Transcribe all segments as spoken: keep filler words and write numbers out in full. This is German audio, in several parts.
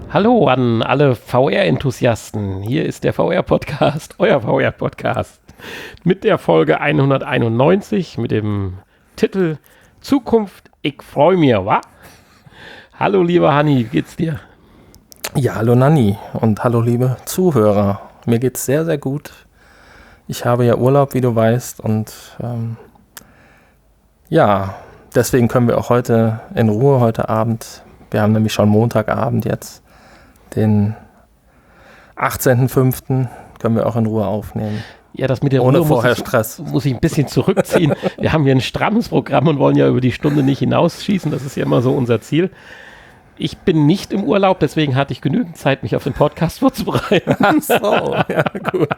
Hallo an alle V R-Enthusiasten. Hier ist der V R-Podcast, euer V R-Podcast. Mit der Folge hunderteinundneunzig mit dem Titel Zukunft, ich freu mir, wa? Hallo lieber Hanni, wie geht's dir? Ja, hallo Nanni und hallo liebe Zuhörer. Mir geht's sehr, sehr gut. Ich habe ja Urlaub, wie du weißt, und ähm, ja, deswegen können wir auch heute in Ruhe, heute Abend, wir haben nämlich schon Montagabend jetzt, den achtzehnten fünften können wir auch in Ruhe aufnehmen. Ja, das mit der Ohne Ruhe vorher muss ich, Stress. muss ich ein bisschen zurückziehen. Wir haben hier ein strammes Programm und wollen ja über die Stunde nicht hinausschießen. Das ist ja immer so unser Ziel. Ich bin nicht im Urlaub, deswegen hatte ich genügend Zeit, mich auf den Podcast vorzubereiten. Ach so, ja gut.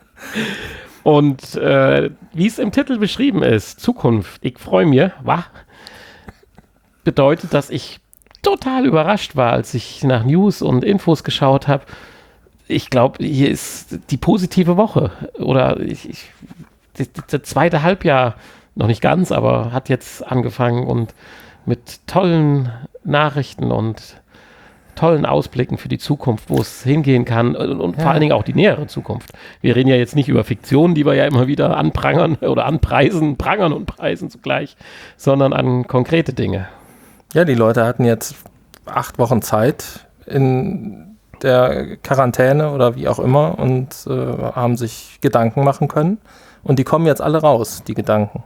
Und äh, wie es im Titel beschrieben ist, Zukunft, ich freue mich, wa? Bedeutet, dass ich total überrascht war, als ich nach News und Infos geschaut habe. Ich glaube, hier ist die positive Woche. Oder ich, ich, das, das zweite Halbjahr, noch nicht ganz, aber hat jetzt angefangen und mit tollen Nachrichten und tollen Ausblicken für die Zukunft, wo es hingehen kann und, und ja. vor allen Dingen auch die nähere Zukunft. Wir reden ja jetzt nicht über Fiktionen, die wir ja immer wieder anprangern oder anpreisen, prangern und preisen zugleich, sondern an konkrete Dinge. Ja, die Leute hatten jetzt acht Wochen Zeit in der Quarantäne oder wie auch immer und äh, haben sich Gedanken machen können. Und die kommen jetzt alle raus, die Gedanken.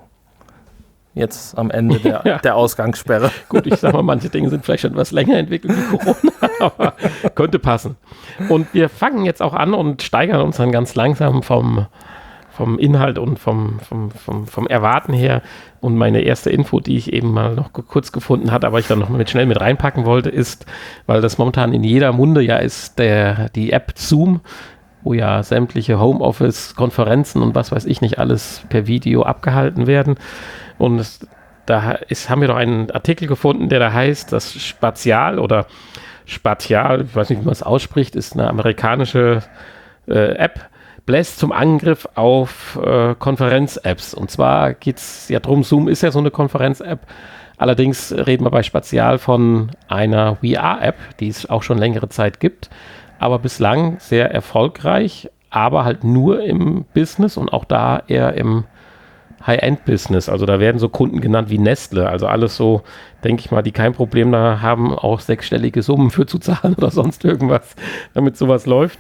Jetzt am Ende der, ja. der Ausgangssperre. Gut, ich sag mal, manche Dinge sind vielleicht schon etwas länger entwickelt wie Corona, aber könnte passen. Und wir fangen jetzt auch an und steigern uns dann ganz langsam vom, vom Inhalt und vom, vom, vom, vom Erwarten her. Und meine erste Info, die ich eben mal noch kurz gefunden hatte, aber ich dann noch mit schnell mit reinpacken wollte, ist, weil das momentan in jeder Munde ja ist, der, die App Zoom, wo ja sämtliche Homeoffice-Konferenzen und was weiß ich nicht alles per Video abgehalten werden. Und es, da ist, haben wir doch einen Artikel gefunden, der da heißt, das Spatial oder Spatial, ich weiß nicht, wie man es ausspricht, ist eine amerikanische äh, App, bläst zum Angriff auf äh, Konferenz-Apps. Und zwar geht es ja drum, Zoom ist ja so eine Konferenz-App. Allerdings reden wir bei Spatial von einer V R-App, die es auch schon längere Zeit gibt, aber bislang sehr erfolgreich, aber halt nur im Business und auch da eher im High-End-Business, also da werden so Kunden genannt wie Nestle, also alles so, denke ich mal, die kein Problem da haben, auch sechsstellige Summen für zu zahlen oder sonst irgendwas, damit sowas läuft.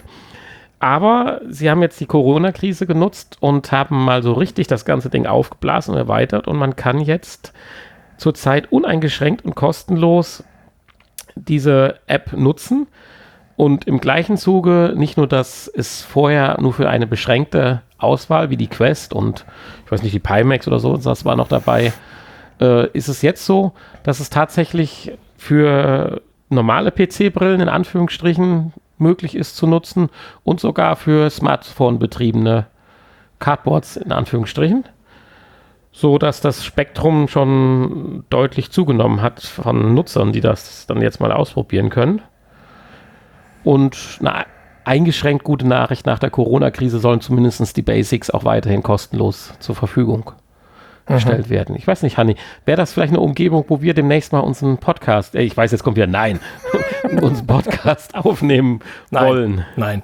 Aber sie haben jetzt die Corona-Krise genutzt und haben mal so richtig das ganze Ding aufgeblasen und erweitert und man kann jetzt zurzeit uneingeschränkt und kostenlos diese App nutzen und im gleichen Zuge nicht nur, dass es vorher nur für eine beschränkte Auswahl wie die Quest und ich weiß nicht, die Pimax oder so, das war noch dabei, äh, ist es jetzt so, dass es tatsächlich für normale P C-Brillen in Anführungsstrichen möglich ist zu nutzen und sogar für Smartphone-betriebene Cardboards in Anführungsstrichen, so dass das Spektrum schon deutlich zugenommen hat von Nutzern, die das dann jetzt mal ausprobieren können. Und eine eingeschränkt gute Nachricht, nach der Corona-Krise sollen zumindest die Basics auch weiterhin kostenlos zur Verfügung gestellt mhm. werden. Ich weiß nicht, Hanni, wäre das vielleicht eine Umgebung, wo wir demnächst mal unseren Podcast, äh, ich weiß, jetzt kommt wieder Nein, unseren Podcast aufnehmen nein, wollen? Nein.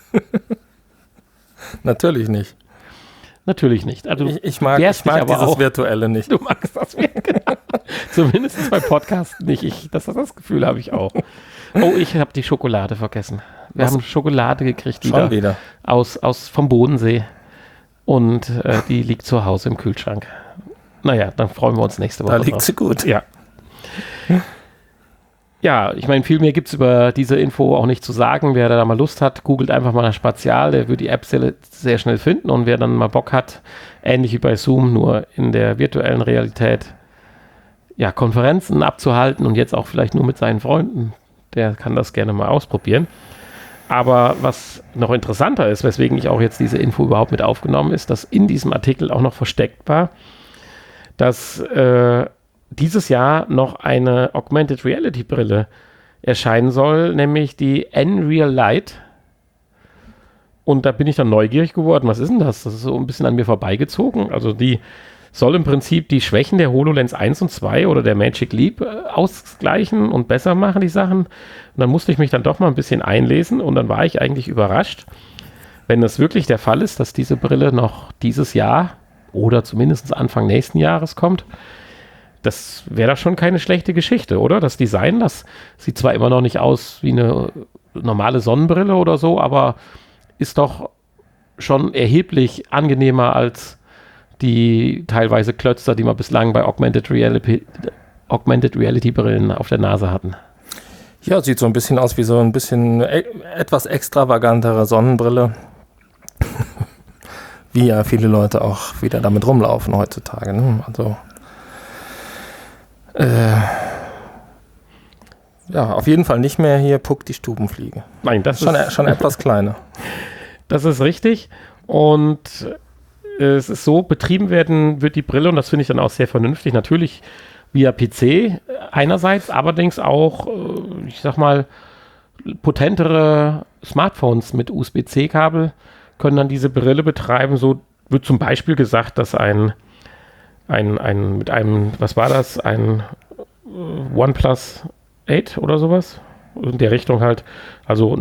Natürlich nicht. Natürlich nicht. Also, ich, ich mag, ich mag dieses auch, Virtuelle nicht. Du magst das genau. Zumindest bei Podcasts nicht. Ich, das, das Gefühl habe ich auch. Oh, ich habe die Schokolade vergessen. Wir Was? haben Schokolade gekriegt wieder, Schon wieder. Aus, aus vom Bodensee und äh, die liegt zu Hause im Kühlschrank. Naja, dann freuen wir uns nächste Woche. Da liegt drauf. sie gut. Ja. Ja, ich meine, viel mehr gibt es über diese Info auch nicht zu sagen. Wer da mal Lust hat, googelt einfach mal nach Spatial, der wird die App sehr, sehr schnell finden und wer dann mal Bock hat, ähnlich wie bei Zoom, nur in der virtuellen Realität, ja, Konferenzen abzuhalten und jetzt auch vielleicht nur mit seinen Freunden, der kann das gerne mal ausprobieren. Aber was noch interessanter ist, weswegen ich auch jetzt diese Info überhaupt mit aufgenommen ist, dass in diesem Artikel auch noch versteckt war, dass äh, dieses Jahr noch eine Augmented Reality Brille erscheinen soll, nämlich die Nreal Lite. Und da bin ich dann neugierig geworden. Was ist denn das? Das ist so ein bisschen an mir vorbeigezogen. Also die soll im Prinzip die Schwächen der HoloLens eins und zwei oder der Magic Leap äh, ausgleichen und besser machen, die Sachen. Und dann musste ich mich dann doch mal ein bisschen einlesen und dann war ich eigentlich überrascht, wenn das wirklich der Fall ist, dass diese Brille noch dieses Jahr oder zumindest Anfang nächsten Jahres kommt. Das wäre doch schon keine schlechte Geschichte, oder? Das Design, das sieht zwar immer noch nicht aus wie eine normale Sonnenbrille oder so, aber ist doch schon erheblich angenehmer als die teilweise Klötzer, die wir bislang bei Augmented Reality, Augmented Reality Brillen auf der Nase hatten. Ja, sieht so ein bisschen aus wie so ein bisschen e- etwas extravagantere Sonnenbrille. Wie ja viele Leute auch wieder damit rumlaufen heutzutage. Ne? Also äh, ja, auf jeden Fall nicht mehr hier Puck die Stubenfliege. Nein, das schon, ist schon etwas kleiner. Das ist richtig. Und es ist so, betrieben werden wird die Brille, und das finde ich dann auch sehr vernünftig, natürlich via P C einerseits, allerdings auch, ich sag mal, potentere Smartphones mit U S B C Kabel können dann diese Brille betreiben. So wird zum Beispiel gesagt, dass ein, ein, ein mit einem, was war das, ein OnePlus acht oder sowas, in der Richtung halt, also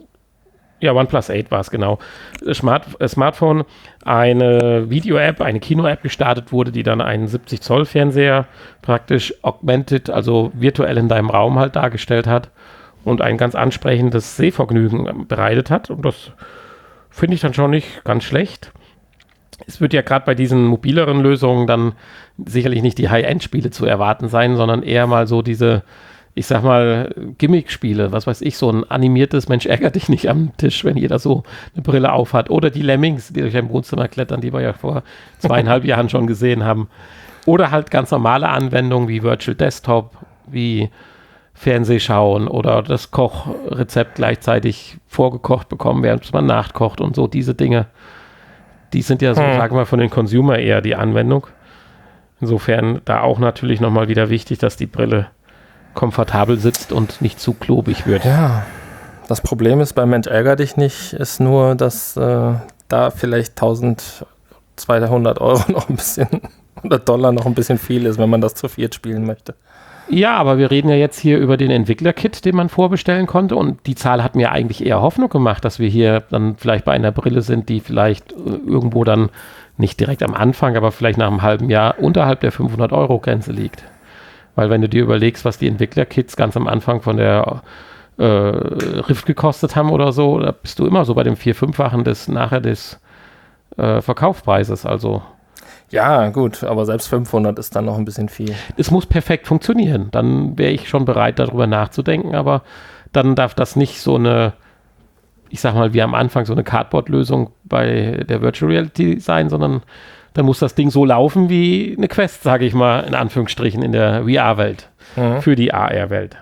ja, OnePlus acht war es, genau. Smart, äh, Smartphone, eine Video-App, eine Kino-App gestartet wurde, die dann einen siebzig Zoll Fernseher praktisch augmented, also virtuell in deinem Raum halt dargestellt hat und ein ganz ansprechendes Sehvergnügen bereitet hat. Und das finde ich dann schon nicht ganz schlecht. Es wird ja gerade bei diesen mobileren Lösungen dann sicherlich nicht die High-End-Spiele zu erwarten sein, sondern eher mal so diese, ich sag mal, Gimmick-Spiele, was weiß ich, so ein animiertes Mensch ärgert dich nicht am Tisch, wenn jeder so eine Brille aufhat. Oder die Lemmings, die durch ein Wohnzimmer klettern, die wir ja vor zweieinhalb Jahren schon gesehen haben. Oder halt ganz normale Anwendungen wie Virtual Desktop, wie Fernsehschauen oder das Kochrezept gleichzeitig vorgekocht bekommen, während man nachkocht und so, diese Dinge. Die sind ja so, hm. sagen wir, von den Consumer eher die Anwendung. Insofern da auch natürlich nochmal wieder wichtig, dass die Brille komfortabel sitzt und nicht zu klobig wird. Ja, das Problem ist bei Mensch ärger dich nicht, ist nur, dass äh, da vielleicht eintausendzweihundert Euro noch ein bisschen, oder Dollar noch ein bisschen viel ist, wenn man das zu viert spielen möchte. Ja, aber wir reden ja jetzt hier über den Entwickler-Kit, den man vorbestellen konnte, und die Zahl hat mir eigentlich eher Hoffnung gemacht, dass wir hier dann vielleicht bei einer Brille sind, die vielleicht äh, irgendwo dann nicht direkt am Anfang, aber vielleicht nach einem halben Jahr unterhalb der fünfhundert Euro Grenze liegt. Weil wenn du dir überlegst, was die Entwickler-Kits ganz am Anfang von der äh, Rift gekostet haben oder so, da bist du immer so bei dem vier-, fünffachen des nachher des äh, Verkaufspreises. Also ja, gut, aber selbst fünfhundert ist dann noch ein bisschen viel. Es muss perfekt funktionieren. Dann wäre ich schon bereit, darüber nachzudenken, aber dann darf das nicht so eine, ich sag mal, wie am Anfang so eine Cardboard-Lösung bei der Virtual Reality sein, sondern dann muss das Ding so laufen wie eine Quest, sage ich mal, in Anführungsstrichen, in der V R-Welt, mhm. für die A R-Welt.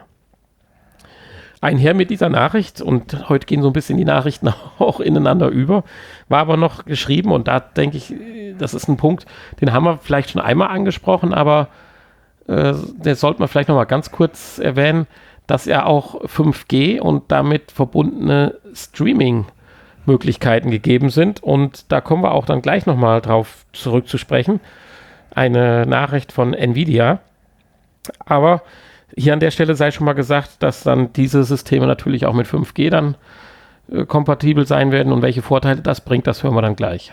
Einher mit dieser Nachricht, und heute gehen so ein bisschen die Nachrichten auch ineinander über, war aber noch geschrieben, und da denke ich, das ist ein Punkt, den haben wir vielleicht schon einmal angesprochen, aber äh, den sollte man vielleicht noch mal ganz kurz erwähnen, dass ja auch fünf G und damit verbundene Streaming Möglichkeiten gegeben sind, und da kommen wir auch dann gleich nochmal drauf zurückzusprechen. Eine Nachricht von Nvidia, aber hier an der Stelle sei schon mal gesagt, dass dann diese Systeme natürlich auch mit fünf G dann äh, kompatibel sein werden, und welche Vorteile das bringt, das hören wir dann gleich.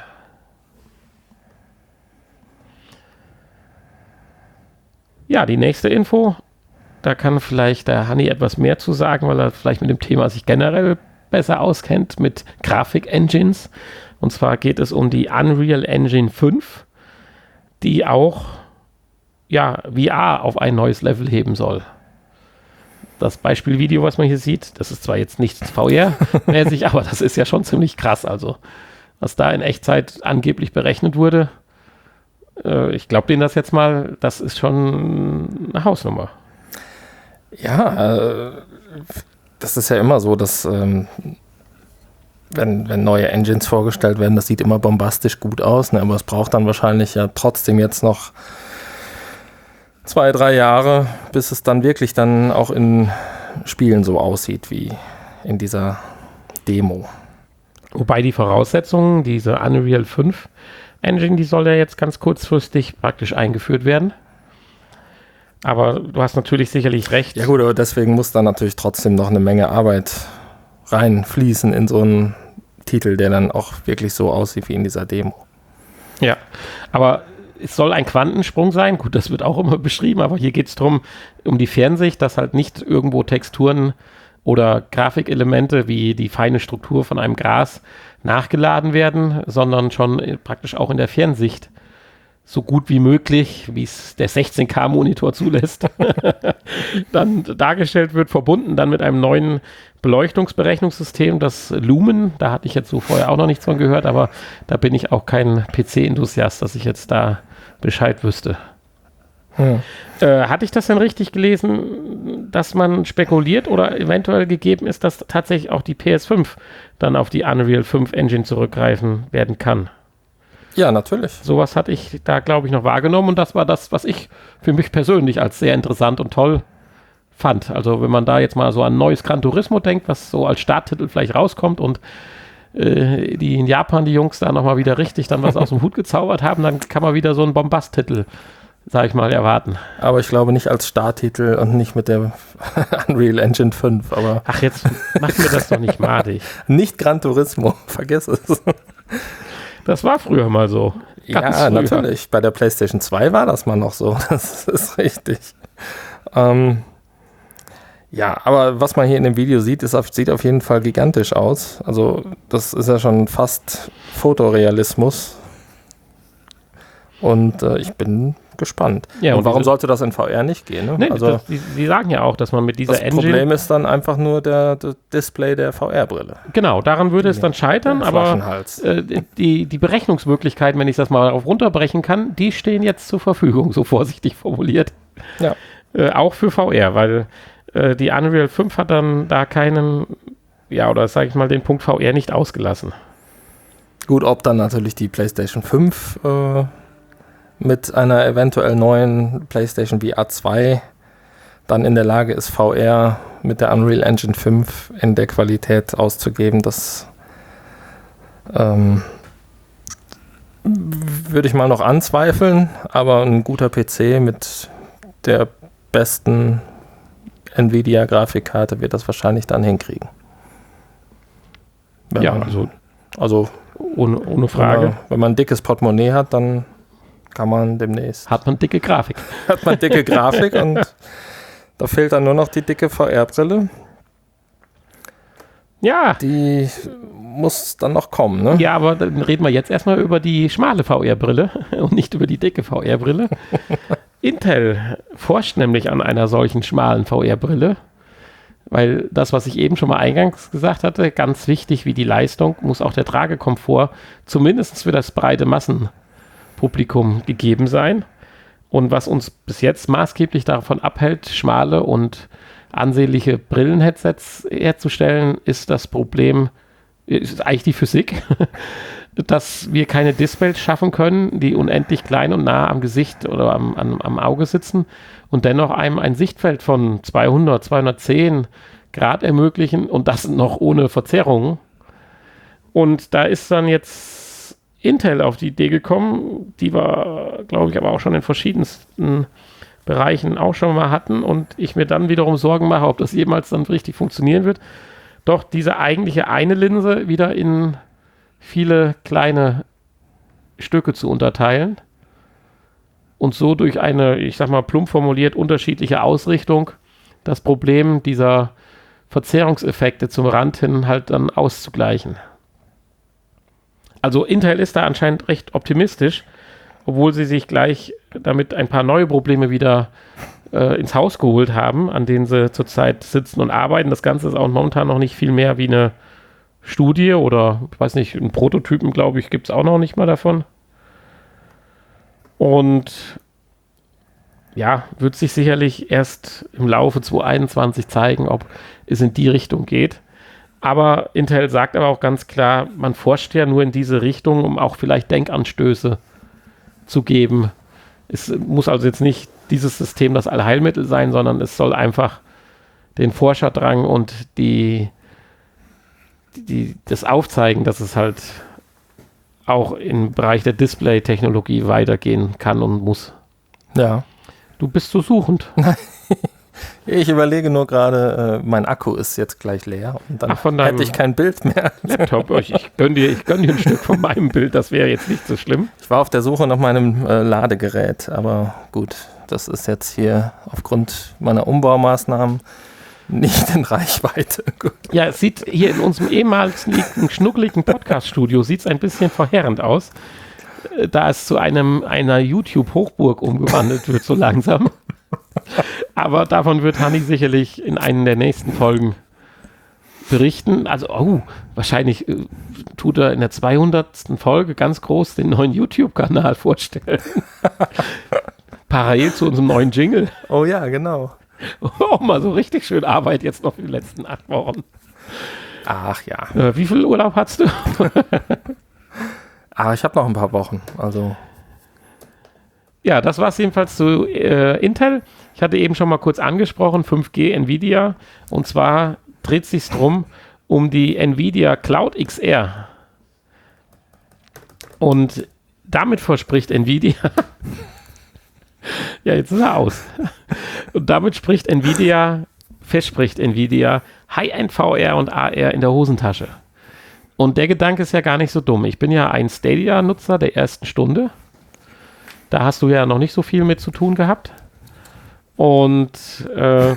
Ja, die nächste Info, da kann vielleicht der Hanni etwas mehr zu sagen, weil er vielleicht mit dem Thema sich generell besser auskennt, mit Grafik-Engines. Und zwar geht es um die Unreal Engine fünf, die auch ja, V R auf ein neues Level heben soll. Das Beispielvideo, was man hier sieht, das ist zwar jetzt nicht V R-mäßig, aber das ist ja schon ziemlich krass. Also, was da in Echtzeit angeblich berechnet wurde, äh, ich glaube denen das jetzt mal, das ist schon eine Hausnummer. Ja, äh, das ist ja immer so, dass ähm, wenn, wenn neue Engines vorgestellt werden, das sieht immer bombastisch gut aus, ne? Aber es braucht dann wahrscheinlich ja trotzdem jetzt noch zwei, drei Jahre, bis es dann wirklich dann auch in Spielen so aussieht wie in dieser Demo. Wobei die Voraussetzungen, diese Unreal fünf, Engine, die soll ja jetzt ganz kurzfristig praktisch eingeführt werden. Aber du hast natürlich sicherlich recht. Ja gut, aber deswegen muss da natürlich trotzdem noch eine Menge Arbeit reinfließen in so einen Titel, der dann auch wirklich so aussieht wie in dieser Demo. Ja, aber es soll ein Quantensprung sein. Gut, das wird auch immer beschrieben, aber hier geht es darum, um die Fernsicht, dass halt nicht irgendwo Texturen oder Grafikelemente wie die feine Struktur von einem Gras nachgeladen werden, sondern schon praktisch auch in der Fernsicht so gut wie möglich, wie es der sechzehn K Monitor zulässt, dann dargestellt wird, verbunden dann mit einem neuen Beleuchtungsberechnungssystem, das Lumen. Da hatte ich jetzt so vorher auch noch nichts von gehört, aber da bin ich auch kein P C-Enthusiast, dass ich jetzt da Bescheid wüsste. Hm. Äh, hatte ich das denn richtig gelesen, dass man spekuliert oder eventuell gegeben ist, dass tatsächlich auch die P S fünf dann auf die Unreal fünf Engine zurückgreifen werden kann? Ja, natürlich. Sowas hatte ich da, glaube ich, noch wahrgenommen und das war das, was ich für mich persönlich als sehr interessant und toll fand. Also wenn man da jetzt mal so an neues Gran Turismo denkt, was so als Starttitel vielleicht rauskommt und äh, die in Japan, die Jungs, da nochmal wieder richtig dann was aus dem Hut gezaubert haben, dann kann man wieder so einen Bombast-Titel, sag ich mal, erwarten. Aber ich glaube nicht als Starttitel und nicht mit der Unreal Engine fünf. Aber ach, jetzt macht mir das doch nicht madig. Nicht Gran Turismo, vergiss es. Das war früher mal so. Ganz ja, früher. Natürlich. Bei der PlayStation zwei war das mal noch so. Das ist richtig. Ähm, ja, aber was man hier in dem Video sieht, ist auf, sieht auf jeden Fall gigantisch aus. Also das ist ja schon fast Fotorealismus. Und äh, ich bin gespannt. Ja, und, und warum diese, sollte das in V R nicht gehen? Ne? Nee, also, das, die, die sagen ja auch, dass man mit dieser das Engine... Das Problem ist dann einfach nur der, der Display der V R-Brille. Genau, daran würde es dann scheitern, aber äh, die, die Berechnungsmöglichkeiten, wenn ich das mal darauf runterbrechen kann, die stehen jetzt zur Verfügung, so vorsichtig formuliert. Ja. Äh, auch für V R, weil äh, die Unreal fünf hat dann da keinen, ja, oder sage ich mal, den Punkt V R nicht ausgelassen. Gut, ob dann natürlich die PlayStation fünf äh, mit einer eventuell neuen PlayStation V R zwei dann in der Lage ist, V R mit der Unreal Engine fünf in der Qualität auszugeben, das ähm, würde ich mal noch anzweifeln, aber ein guter P C mit der besten Nvidia-Grafikkarte wird das wahrscheinlich dann hinkriegen. Wenn ja, man, also, also ohne, ohne Frage. Wenn man, wenn man ein dickes Portemonnaie hat, dann kann man demnächst. Hat man dicke Grafik. Hat man dicke Grafik und da fehlt dann nur noch die dicke V R-Brille. Ja. Die muss dann noch kommen, ne? Ja, aber dann reden wir jetzt erstmal über die schmale V R-Brille und nicht über die dicke V R-Brille. Intel forscht nämlich an einer solchen schmalen V R-Brille, weil das, was ich eben schon mal eingangs gesagt hatte, ganz wichtig wie die Leistung, muss auch der Tragekomfort zumindest für das breite Massenpublikum gegeben sein. Und was uns bis jetzt maßgeblich davon abhält, schmale und ansehnliche Brillenheadsets herzustellen, ist das Problem, ist eigentlich die Physik, dass wir keine Displays schaffen können, die unendlich klein und nah am Gesicht oder am, am, am Auge sitzen und dennoch einem ein Sichtfeld von zweihundert, zweihundertzehn Grad ermöglichen und das noch ohne Verzerrungen. Und da ist dann jetzt Intel auf die Idee gekommen, die wir, glaube ich, aber auch schon in verschiedensten Bereichen auch schon mal hatten und ich mir dann wiederum Sorgen mache, ob das jemals dann richtig funktionieren wird, doch diese eigentliche eine Linse wieder in viele kleine Stücke zu unterteilen und so durch eine, ich sag mal plump formuliert, unterschiedliche Ausrichtung das Problem dieser Verzerrungseffekte zum Rand hin halt dann auszugleichen. Also Intel ist da anscheinend recht optimistisch, obwohl sie sich gleich damit ein paar neue Probleme wieder äh, ins Haus geholt haben, an denen sie zurzeit sitzen und arbeiten. Das Ganze ist auch momentan noch nicht viel mehr wie eine Studie oder, ich weiß nicht, einen Prototypen, glaube ich, gibt es auch noch nicht mal davon. Und ja, wird sich sicherlich erst im Laufe zwanzig einundzwanzig zeigen, ob es in die Richtung geht. Aber Intel sagt aber auch ganz klar, man forscht ja nur in diese Richtung, um auch vielleicht Denkanstöße zu geben. Es muss also jetzt nicht dieses System das Allheilmittel sein, sondern es soll einfach den Forscherdrang und die, die, das Aufzeigen, dass es halt auch im Bereich der Display-Technologie weitergehen kann und muss. Ja. Du bist so suchend. Ich überlege nur gerade, äh, mein Akku ist jetzt gleich leer und dann Ach, von hätte ich kein Bild mehr. Laptop, ich, ich gönne dir, ich gönn dir ein Stück von meinem Bild, das wäre jetzt nicht so schlimm. Ich war auf der Suche nach meinem äh, Ladegerät, aber gut, das ist jetzt hier aufgrund meiner Umbaumaßnahmen nicht in Reichweite. Gut. Ja, es sieht hier in unserem ehemals schnuckeligen Podcast-Studio sieht es ein bisschen verheerend aus, da es zu einem einer YouTube-Hochburg umgewandelt wird, so langsam. Aber davon wird Hanni sicherlich in einer der nächsten Folgen berichten. Also, oh, wahrscheinlich äh, tut er in der zweihundertsten Folge ganz groß den neuen YouTube-Kanal vorstellen. Parallel zu unserem neuen Jingle. Oh ja, genau. Oh, mal so richtig schön Arbeit jetzt noch für die letzten acht Wochen. Ach ja. Äh, wie viel Urlaub hast du? Ah, ich habe noch ein paar Wochen, also... Ja, das war es jedenfalls zu äh, Intel. Ich hatte eben schon mal kurz angesprochen, fünf G Nvidia. Und zwar dreht es sich drum um die Nvidia Cloud X R. Und damit verspricht Nvidia... ja, jetzt ist er aus. Und damit spricht Nvidia, verspricht Nvidia High-End V R und A R in der Hosentasche. Und der Gedanke ist ja gar nicht so dumm. Ich bin ja ein Stadia-Nutzer der ersten Stunde. Da hast du ja noch nicht so viel mit zu tun gehabt. Und äh,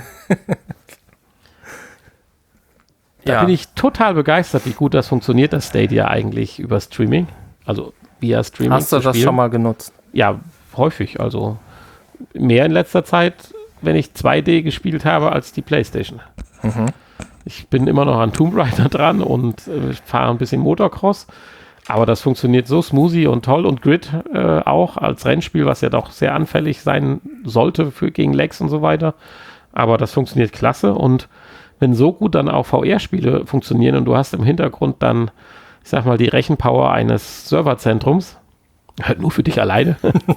da ja. bin ich total begeistert, wie gut das funktioniert, das Stadia eigentlich über Streaming. Also via Streaming. Hast du das schon mal genutzt? Ja, häufig. Also mehr in letzter Zeit, wenn ich zwei D gespielt habe, als die PlayStation. Mhm. Ich bin immer noch an Tomb Raider dran und äh, fahre ein bisschen Motocross. Aber das funktioniert so smoothie und toll und Grid äh, auch als Rennspiel, was ja doch sehr anfällig sein sollte für gegen Lags und so weiter. Aber das funktioniert klasse und wenn so gut dann auch V R-Spiele funktionieren und du hast im Hintergrund dann, ich sag mal, die Rechenpower eines Serverzentrums, halt nur für dich alleine,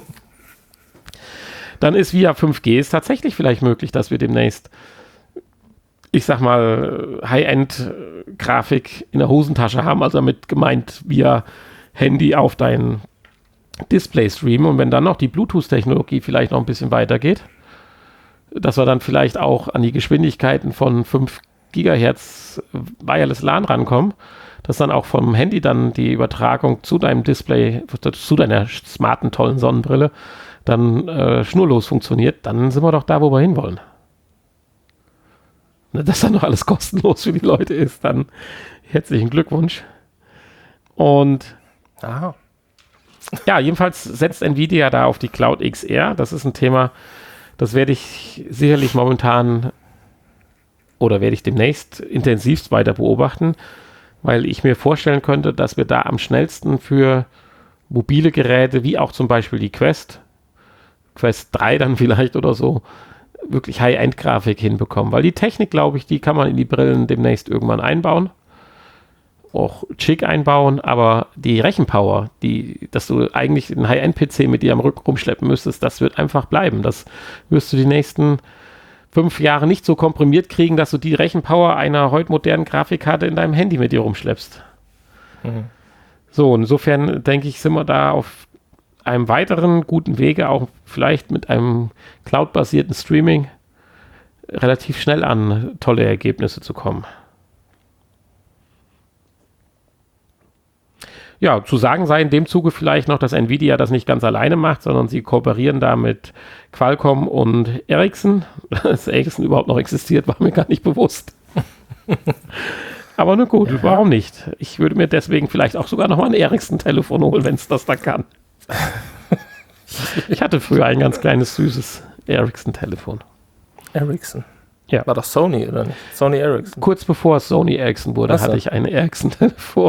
dann ist via fünf G es tatsächlich vielleicht möglich, dass wir demnächst, ich sag mal, High-End-Grafik in der Hosentasche haben, also damit gemeint via Handy auf dein Display streamen und wenn dann noch die Bluetooth-Technologie vielleicht noch ein bisschen weitergeht, dass wir dann vielleicht auch an die Geschwindigkeiten von fünf Gigahertz Wireless LAN rankommen, dass dann auch vom Handy dann die Übertragung zu deinem Display, zu deiner smarten, tollen Sonnenbrille dann äh, schnurlos funktioniert, dann sind wir doch da, wo wir hinwollen. Dass dann noch alles kostenlos für die Leute ist, dann herzlichen Glückwunsch. Und Aha. ja, jedenfalls setzt Nvidia da auf die Cloud X R. Das ist ein Thema, das werde ich sicherlich momentan oder werde ich demnächst intensivst weiter beobachten, weil ich mir vorstellen könnte, dass wir da am schnellsten für mobile Geräte, wie auch zum Beispiel die Quest, Quest drei dann vielleicht oder so, wirklich High-End-Grafik hinbekommen. Weil die Technik, glaube ich, die kann man in die Brillen demnächst irgendwann einbauen. Auch schick einbauen, aber die Rechenpower, die, dass du eigentlich einen High-End-P C mit dir am Rücken rumschleppen müsstest, das wird einfach bleiben. Das wirst du die nächsten fünf Jahre nicht so komprimiert kriegen, dass du die Rechenpower einer heute modernen Grafikkarte in deinem Handy mit dir rumschleppst. Mhm. So, insofern denke ich, sind wir da auf einem weiteren guten Wege, auch vielleicht mit einem Cloud-basierten Streaming relativ schnell an tolle Ergebnisse zu kommen. Ja, zu sagen sei in dem Zuge vielleicht noch, dass Nvidia das nicht ganz alleine macht, sondern sie kooperieren da mit Qualcomm und Ericsson. Dass Ericsson überhaupt noch existiert, war mir gar nicht bewusst. Aber na gut, ja. Warum nicht? Ich würde mir deswegen vielleicht auch sogar noch mal ein Ericsson-Telefon holen, wenn es das da kann. Ich hatte früher ein ganz kleines, süßes Ericsson-Telefon. Ericsson? Ja. War doch Sony, oder nicht? Sony Ericsson. Kurz bevor es Sony Ericsson wurde, Achso. hatte ich ein Ericsson-Telefon.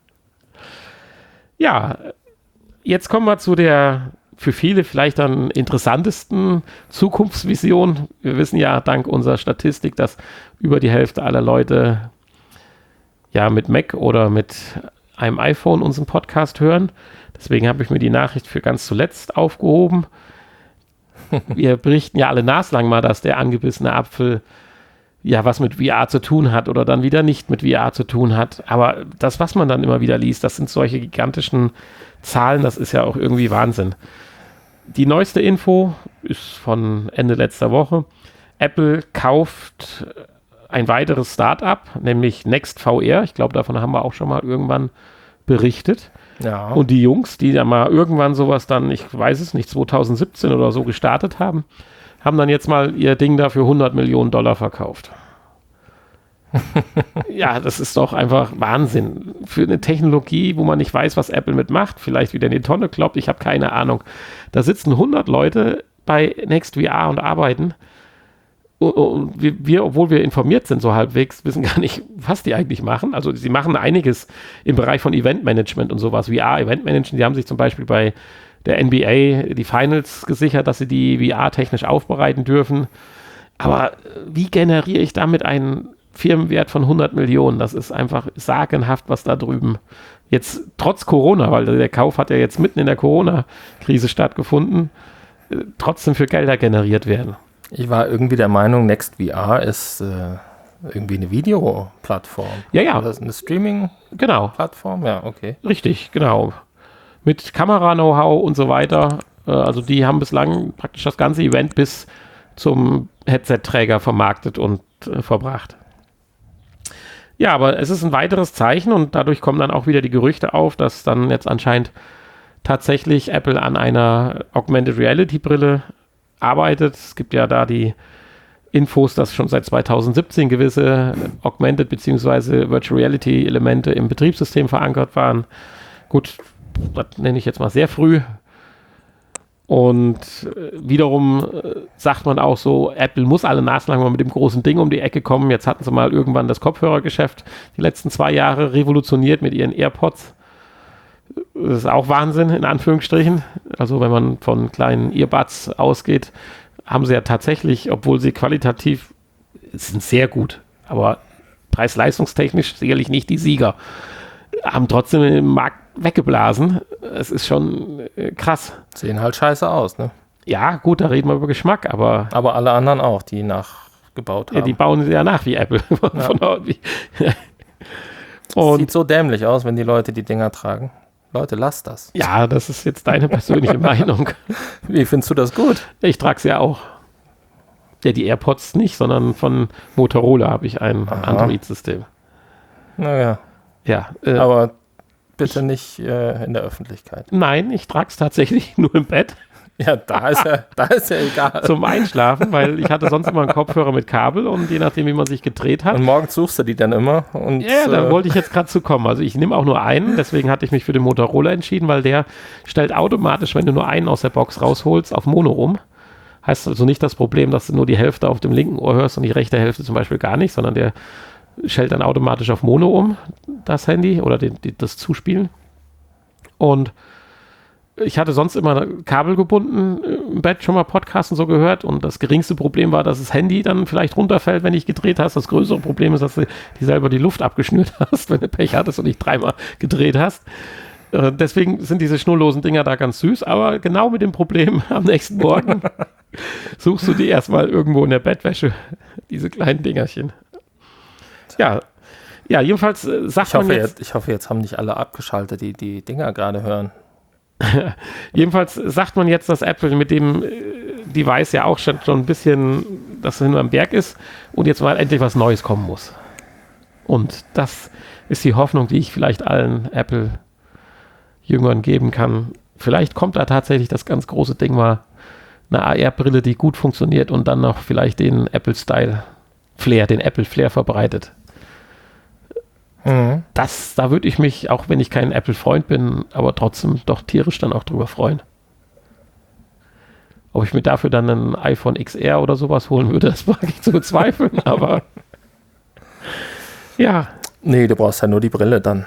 Ja, jetzt kommen wir zu der für viele vielleicht dann interessantesten Zukunftsvision. Wir wissen ja dank unserer Statistik, dass über die Hälfte aller Leute ja mit Mac oder mit einem iPhone unseren Podcast hören. Deswegen habe ich mir die Nachricht für ganz zuletzt aufgehoben. Wir berichten ja alle naslang mal, dass der angebissene Apfel ja, was mit V R zu tun hat oder dann wieder nicht mit V R zu tun hat. Aber das, was man dann immer wieder liest, das sind solche gigantischen Zahlen, das ist ja auch irgendwie Wahnsinn. Die neueste Info ist von Ende letzter Woche. Apple kauft ein weiteres Startup, nämlich NextVR. Ich glaube, davon haben wir auch schon mal irgendwann berichtet. Ja. Und die Jungs, die da mal irgendwann sowas dann, ich weiß es nicht, zwanzig siebzehn oder so gestartet haben, haben dann jetzt mal ihr Ding da für hundert Millionen Dollar verkauft. Ja, das ist doch einfach Wahnsinn. Für eine Technologie, wo man nicht weiß, was Apple mitmacht, vielleicht wieder in die Tonne kloppt, ich habe keine Ahnung. Da sitzen hundert Leute bei NextVR und arbeiten. Und wir, wir, obwohl wir informiert sind, so halbwegs, wissen gar nicht, was die eigentlich machen. Also sie machen einiges im Bereich von Eventmanagement und sowas. V R-Eventmanagement, die haben sich zum Beispiel bei der N B A die Finals gesichert, dass sie die V R-technisch aufbereiten dürfen. Aber wie generiere ich damit einen Firmenwert von hundert Millionen? Das ist einfach sagenhaft, was da drüben jetzt trotz Corona, weil der Kauf hat ja jetzt mitten in der Corona-Krise stattgefunden, trotzdem für Gelder generiert werden. Ich war irgendwie der Meinung, NextVR ist äh, irgendwie eine Videoplattform. Ja, ja. Das ist eine Streaming-Plattform? Genau. Ja, okay. Richtig, genau. Mit Kamera-Know-how und so weiter. Äh, also die haben bislang praktisch das ganze Event bis zum Headset-Träger vermarktet und äh, verbracht. Ja, aber es ist ein weiteres Zeichen und dadurch kommen dann auch wieder die Gerüchte auf, dass dann jetzt anscheinend tatsächlich Apple an einer Augmented Reality Brille arbeitet. Es gibt ja da die Infos, dass schon seit zweitausendsiebzehn gewisse Augmented bzw. Virtual Reality Elemente im Betriebssystem verankert waren. Gut, das nenne ich jetzt mal sehr früh. Und äh, wiederum äh, sagt man auch so, Apple muss alle Nase lang mal mit dem großen Ding um die Ecke kommen. Jetzt hatten sie mal irgendwann das Kopfhörergeschäft die letzten zwei Jahre revolutioniert mit ihren AirPods. Das ist auch Wahnsinn, in Anführungsstrichen. Also wenn man von kleinen Earbuds ausgeht, haben sie ja tatsächlich, obwohl sie qualitativ sind sehr gut, aber preis-leistungstechnisch sicherlich nicht die Sieger, haben trotzdem den Markt weggeblasen. Es ist schon äh, krass. Sehen halt scheiße aus, ne? Ja, gut, da reden wir über Geschmack, aber... Aber alle anderen auch, die nachgebaut haben. Ja, die bauen sie ja nach wie Apple. Von, Ja. von, wie, und Sieht so dämlich aus, wenn die Leute die Dinger tragen. Leute, lasst das. ja, das ist jetzt deine persönliche Meinung. Wie findest du das gut? Ich trage es ja auch. Ja, die AirPods nicht, sondern von Motorola habe ich ein Aha. Android-System. Naja, Ja, äh, aber bitte nicht äh, in der Öffentlichkeit. nein, ich trage es tatsächlich nur im Bett Ja, da ist ja, da ist ja egal. zum Einschlafen, weil ich hatte sonst immer einen Kopfhörer mit Kabel und je nachdem, wie man sich gedreht hat. Und morgens suchst du die dann immer. Und, Ja, da äh, wollte ich jetzt gerade zu kommen. Also ich nehme auch nur einen, deswegen hatte ich mich für den Motorola entschieden, weil der stellt automatisch, wenn du nur einen aus der Box rausholst, auf Mono um. Heißt also nicht das Problem, dass du nur die Hälfte auf dem linken Ohr hörst und die rechte Hälfte zum Beispiel gar nicht, sondern der stellt dann automatisch auf Mono um, das Handy oder den, die, das Zuspielen. Und ich hatte sonst immer Kabel gebunden im Bett, schon mal Podcasts und so gehört und das geringste Problem war, dass das Handy dann vielleicht runterfällt, wenn du dich gedreht hast. Das größere Problem ist, dass du dir selber die Luft abgeschnürt hast, wenn du Pech hattest und dich dreimal gedreht hast. Äh, deswegen sind diese schnurlosen Dinger da ganz süß, aber genau mit dem Problem am nächsten Morgen suchst du die erstmal irgendwo in der Bettwäsche, diese kleinen Dingerchen. Ja, ja, jedenfalls äh, sagt ich, hoffe, man jetzt, jetzt, ich hoffe, jetzt haben nicht alle abgeschaltet, die die Dinger gerade hören. jedenfalls sagt man jetzt, dass Apple mit dem äh, Device ja auch schon, schon ein bisschen, dass es nur am Berg ist und jetzt mal endlich was Neues kommen muss. Und das ist die Hoffnung, die ich vielleicht allen Apple-Jüngern geben kann. Vielleicht kommt da tatsächlich das ganz große Ding mal, eine A R-Brille, die gut funktioniert und dann noch vielleicht den Apple-Style-Flair, den Apple-Flair verbreitet. Mhm. Das, da würde ich mich, auch wenn ich kein Apple-Freund bin, aber trotzdem doch tierisch dann auch drüber freuen. Ob ich mir dafür dann ein iPhone X R oder sowas holen würde, das mag ich zu bezweifeln, aber ja. Nee, du brauchst ja nur die Brille dann.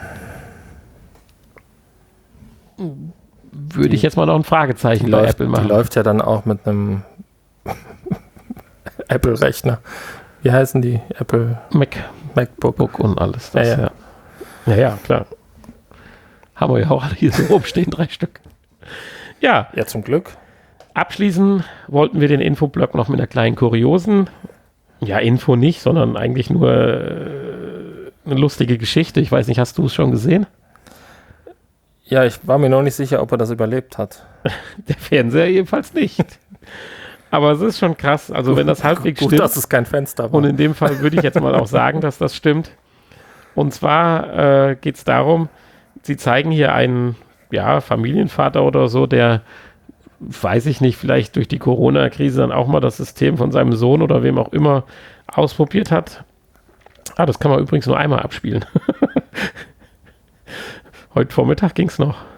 Würde ich jetzt mal noch ein Fragezeichen Die bei läuft, Apple die machen. läuft ja dann auch mit einem Apple-Rechner. Wie heißen die? Apple Mac, MacBook. Book und alles. Das, Ja, ja, ja. ja. Ja, ja, klar. Haben wir ja auch alle hier so rumstehen, drei Stück. Ja, Ja, zum Glück. abschließen wollten wir den Infoblock noch mit einer kleinen kuriosen Ja, Info nicht, sondern eigentlich nur äh, eine lustige Geschichte. Ich weiß nicht, hast du es schon gesehen? Ja, ich war mir noch nicht sicher, ob er das überlebt hat. Der Fernseher jedenfalls nicht. Aber es ist schon krass. Also wenn das halbwegs Gut, stimmt. dass es kein Fenster war. Und in dem Fall würde ich jetzt mal auch sagen, dass das stimmt. Und zwar äh, geht es darum, sie zeigen hier einen ja, Familienvater oder so, der, weiß ich nicht, vielleicht durch die Corona-Krise dann auch mal das System von seinem Sohn oder wem auch immer ausprobiert hat. Ah, das kann man übrigens nur einmal abspielen. Heute Vormittag ging es noch.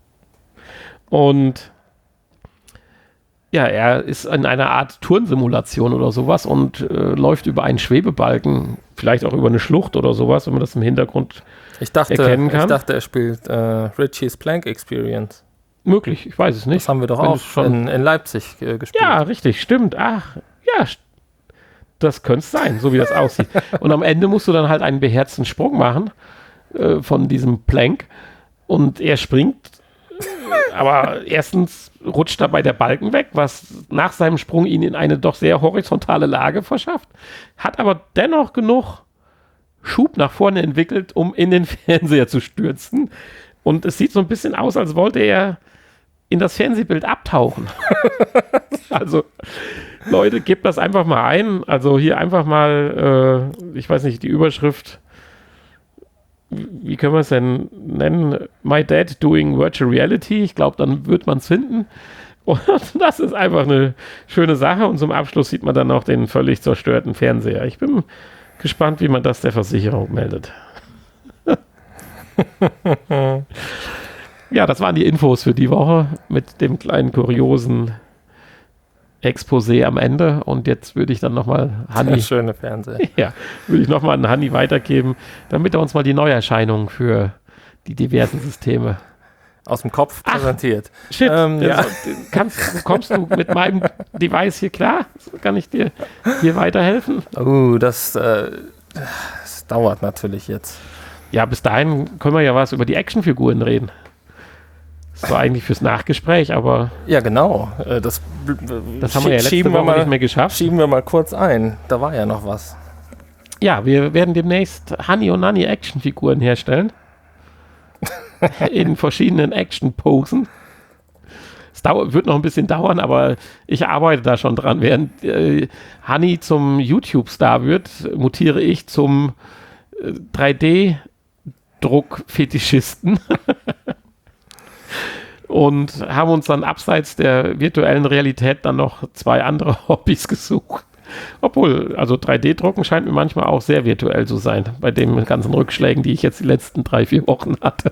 Und ja, er ist in einer Art Turnsimulation oder sowas und äh, läuft über einen Schwebebalken, vielleicht auch über eine Schlucht oder sowas, wenn man das im Hintergrund ich dachte, erkennen kann. Ich dachte, er spielt äh, Richie's Plank Experience. Möglich, ich weiß es nicht. Das haben wir doch Wenn auch es schon in, in Leipzig äh, gespielt. Ja, richtig, stimmt. Ach, ja, das könnte es sein, so wie das aussieht. Und am Ende musst du dann halt einen beherzten Sprung machen äh, von diesem Plank und er springt, aber erstens rutscht dabei der Balken weg, was nach seinem Sprung ihn in eine doch sehr horizontale Lage verschafft, hat aber dennoch genug Schub nach vorne entwickelt, um in den Fernseher zu stürzen. Und es sieht so ein bisschen aus, als wollte er in das Fernsehbild abtauchen. Also, Leute, gebt das einfach mal ein. Also hier einfach mal, äh, ich weiß nicht, die Überschrift, wie können wir es denn nennen? My Dad Doing Virtual Reality. Ich glaube, dann wird man es finden. Und das ist einfach eine schöne Sache. Und zum Abschluss sieht man dann auch den völlig zerstörten Fernseher. Ich bin gespannt, wie man das der Versicherung meldet. Ja, das waren die Infos für die Woche mit dem kleinen kuriosen Exposé am Ende. Und jetzt würde ich dann nochmal Hanni, schöne Fernseher. Ja, würde ich nochmal an Hanni weitergeben, damit er uns mal die Neuerscheinungen für die diversen Systeme aus dem Kopf Ach, präsentiert. Shit, ähm, das, ja. kannst, kommst du mit meinem Device hier klar? Kann ich dir hier weiterhelfen? Oh, das, äh, das dauert natürlich jetzt. Ja, bis dahin können wir ja was über die Actionfiguren reden. Das war eigentlich fürs Nachgespräch, aber... Ja, genau. Das, das haben wir ja letzte Woche mal, nicht mehr geschafft. Schieben wir mal kurz ein. Da war ja noch was. Ja, wir werden demnächst Hanni und Nanni Actionfiguren herstellen. In verschiedenen Action-Posen. Es dauert, wird noch ein bisschen dauern, aber ich arbeite da schon dran. Während äh, Hanni zum YouTube-Star wird, mutiere ich zum äh, drei D-Druck-Fetischisten. Und haben uns dann abseits der virtuellen Realität dann noch zwei andere Hobbys gesucht. Obwohl, also drei D-Drucken scheint mir manchmal auch sehr virtuell zu sein, bei den ganzen Rückschlägen, die ich jetzt die letzten drei, vier Wochen hatte.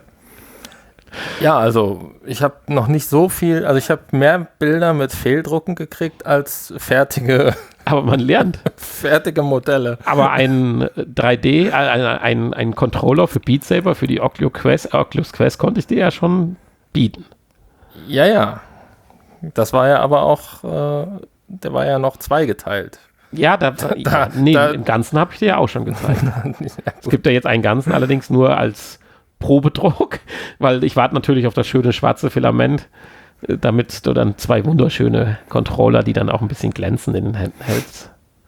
Ja, also ich habe noch nicht so viel, also ich habe mehr Bilder mit Fehldrucken gekriegt als fertige, aber man lernt. fertige Modelle. Aber ein drei D, äh, ein, ein Controller für Beat Saber, für die Oculus Quest, Oculus Quest konnte ich dir ja schon bieten. Ja, ja. Das war ja aber auch, äh, der war ja noch zweigeteilt. Ja, da, da, ja, nee, da, im Ganzen habe ich dir ja auch schon gezeigt. Ja, es gibt ja jetzt einen Ganzen, allerdings nur als Probedruck, weil ich warte natürlich auf das schöne schwarze Filament, damit du dann zwei wunderschöne Controller, die dann auch ein bisschen glänzen, in den Händen hältst.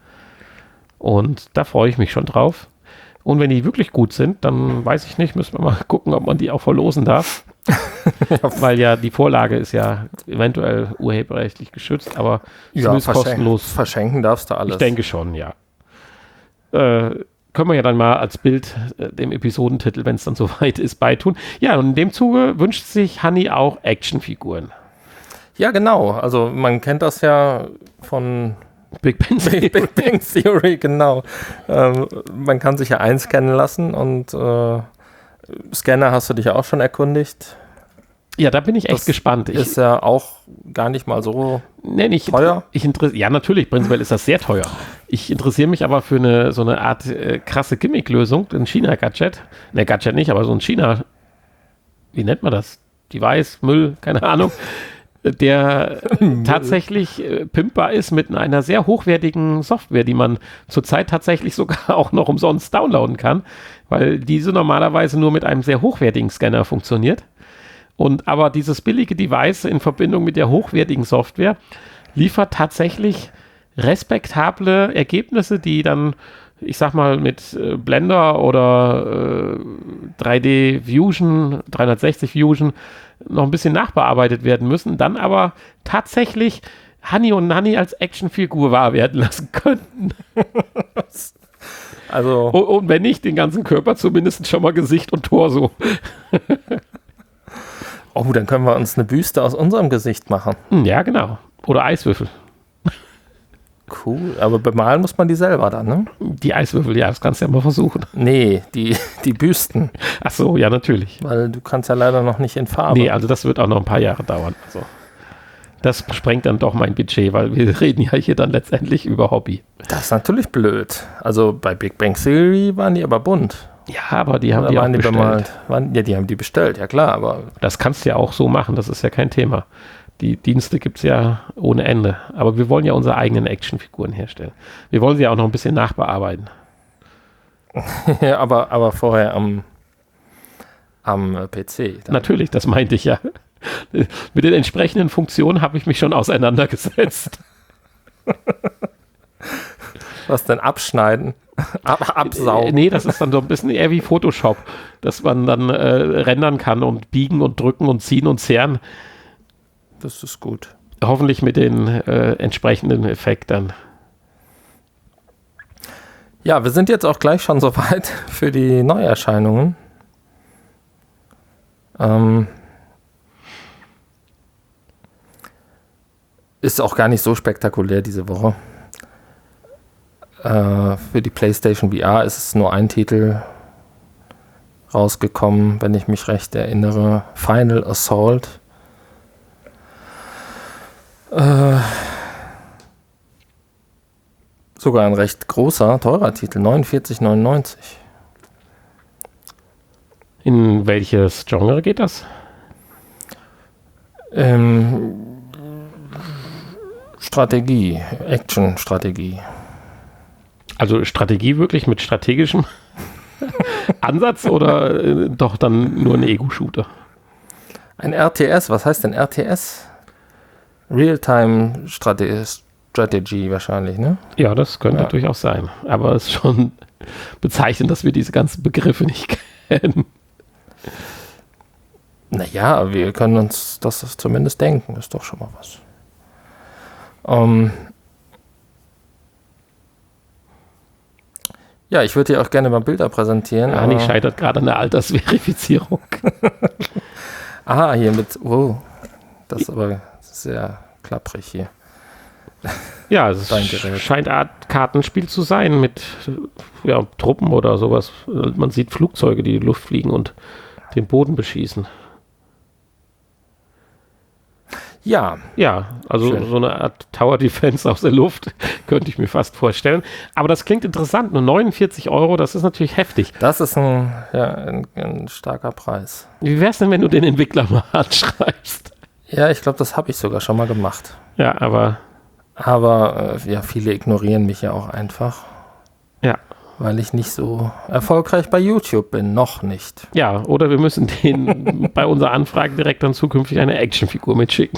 Und da freue ich mich schon drauf. Und wenn die wirklich gut sind, dann weiß ich nicht, müssen wir mal gucken, ob man die auch verlosen darf. Weil ja die Vorlage ist ja eventuell urheberrechtlich geschützt, aber ja, zumindest verschenken, kostenlos. Verschenken darfst du alles. Ich denke schon, ja. Äh, können wir ja dann mal als Bild äh, dem Episodentitel, wenn es dann soweit ist, beitun. Ja, und in dem Zuge wünscht sich Hanni auch Actionfiguren. Ja, genau. Also man kennt das ja von Big Bang Theory. Big Bang Theory, genau. Ähm, man kann sich ja einscannen lassen und äh, Scanner hast du dich ja auch schon erkundigt. Ja, da bin ich echt das gespannt. Ich, ist ja auch gar nicht mal so nee, nicht teuer. Ich interess- ja, natürlich, prinzipiell ist das sehr teuer. Ich interessiere mich aber für eine so eine Art äh, krasse Gimmick-Lösung, ein China-Gadget. Ne, Gadget nicht, aber so ein China, wie nennt man das? Device, Müll, keine Ahnung. Der tatsächlich äh, pimpbar ist mit einer sehr hochwertigen Software, die man zurzeit tatsächlich sogar auch noch umsonst downloaden kann, weil diese normalerweise nur mit einem sehr hochwertigen Scanner funktioniert. Und aber dieses billige Device in Verbindung mit der hochwertigen Software liefert tatsächlich respektable Ergebnisse, die dann, ich sag mal, mit äh, Blender oder äh, drei D Fusion, dreihundertsechzig Fusion noch ein bisschen nachbearbeitet werden müssen, dann aber tatsächlich Hani und Nani als Actionfigur wahr werden lassen könnten. Also und, und wenn nicht, den ganzen Körper, zumindest schon mal Gesicht und Torso. Oh, dann können wir uns eine Büste aus unserem Gesicht machen. Ja, genau. Oder Eiswürfel. Cool, aber bemalen muss man die selber dann, ne? Die Eiswürfel, ja, das kannst du ja mal versuchen. Nee, die, die Büsten. Ach so, ja, natürlich. Weil du kannst ja leider noch nicht in Farbe. Nee, also das wird auch noch ein paar Jahre dauern. Also das sprengt dann doch mein Budget, weil wir reden ja hier dann letztendlich über Hobby. Das ist natürlich blöd. Also bei Big Bang Theory waren die aber bunt. Ja, aber die haben Oder die auch waren die bestellt. bemalt? Waren, ja, die haben die bestellt, ja klar, aber Das kannst du ja auch so machen, das ist ja kein Thema. Die Dienste gibt es ja ohne Ende. Aber wir wollen ja unsere eigenen Actionfiguren herstellen. Wir wollen sie ja auch noch ein bisschen nachbearbeiten. ja, aber, aber vorher am, am äh, P C. Dann. Natürlich, das meinte ich ja. Mit den entsprechenden Funktionen habe ich mich schon auseinandergesetzt. Was denn? Abschneiden? Ab, absaugen? Äh, nee, das ist dann so ein bisschen eher wie Photoshop, dass man dann äh, rendern kann und biegen und drücken und ziehen und zehren. Das ist gut. Hoffentlich mit den äh, entsprechenden Effekten. Ja, wir sind jetzt auch gleich schon soweit für die Neuerscheinungen. Ähm, ist auch gar nicht so spektakulär diese Woche. Äh, für die PlayStation V R ist es nur ein Titel rausgekommen, wenn ich mich recht erinnere. Final Assault. Äh, sogar ein recht großer, teurer Titel, neunundvierzig neunundneunzig. In welches Genre geht das? Ähm, Strategie, Action-Strategie. Also Strategie wirklich mit strategischem Ansatz oder äh, doch dann nur ein Ego-Shooter? Ein R T S, was heißt denn R T S? Real-Time Strate- Strategy wahrscheinlich, ne? Ja, das könnte Ja. durchaus sein. Aber es ist schon bezeichnend, dass wir diese ganzen Begriffe nicht kennen. Naja, wir können uns das zumindest denken, ist doch schon mal was. Ähm ja, ich würde dir auch gerne mal Bilder präsentieren. Ani aber- scheitert gerade an der Altersverifizierung. Ah, hier mit, wow, das ist aber sehr klapprig hier. Ja, es Dein Gerät. scheint Art Kartenspiel zu sein mit äh, ja, Truppen oder sowas. Man sieht Flugzeuge, die in die Luft fliegen und den Boden beschießen. Ja, Ja, also Schön. so eine Art Tower Defense aus der Luft könnte ich mir fast vorstellen. Aber das klingt interessant. Nur neunundvierzig Euro, das ist natürlich heftig. das ist ein, ja, ein, ein starker Preis. Wie wär's denn, wenn du den Entwickler mal anschreibst? Ja, ich glaube, das habe ich sogar schon mal gemacht. Ja, aber Aber äh, ja, viele ignorieren mich ja auch einfach, ja. weil ich nicht so erfolgreich bei YouTube bin. Noch nicht. Ja, oder wir müssen den bei unserer Anfrage direkt dann zukünftig eine Actionfigur mitschicken.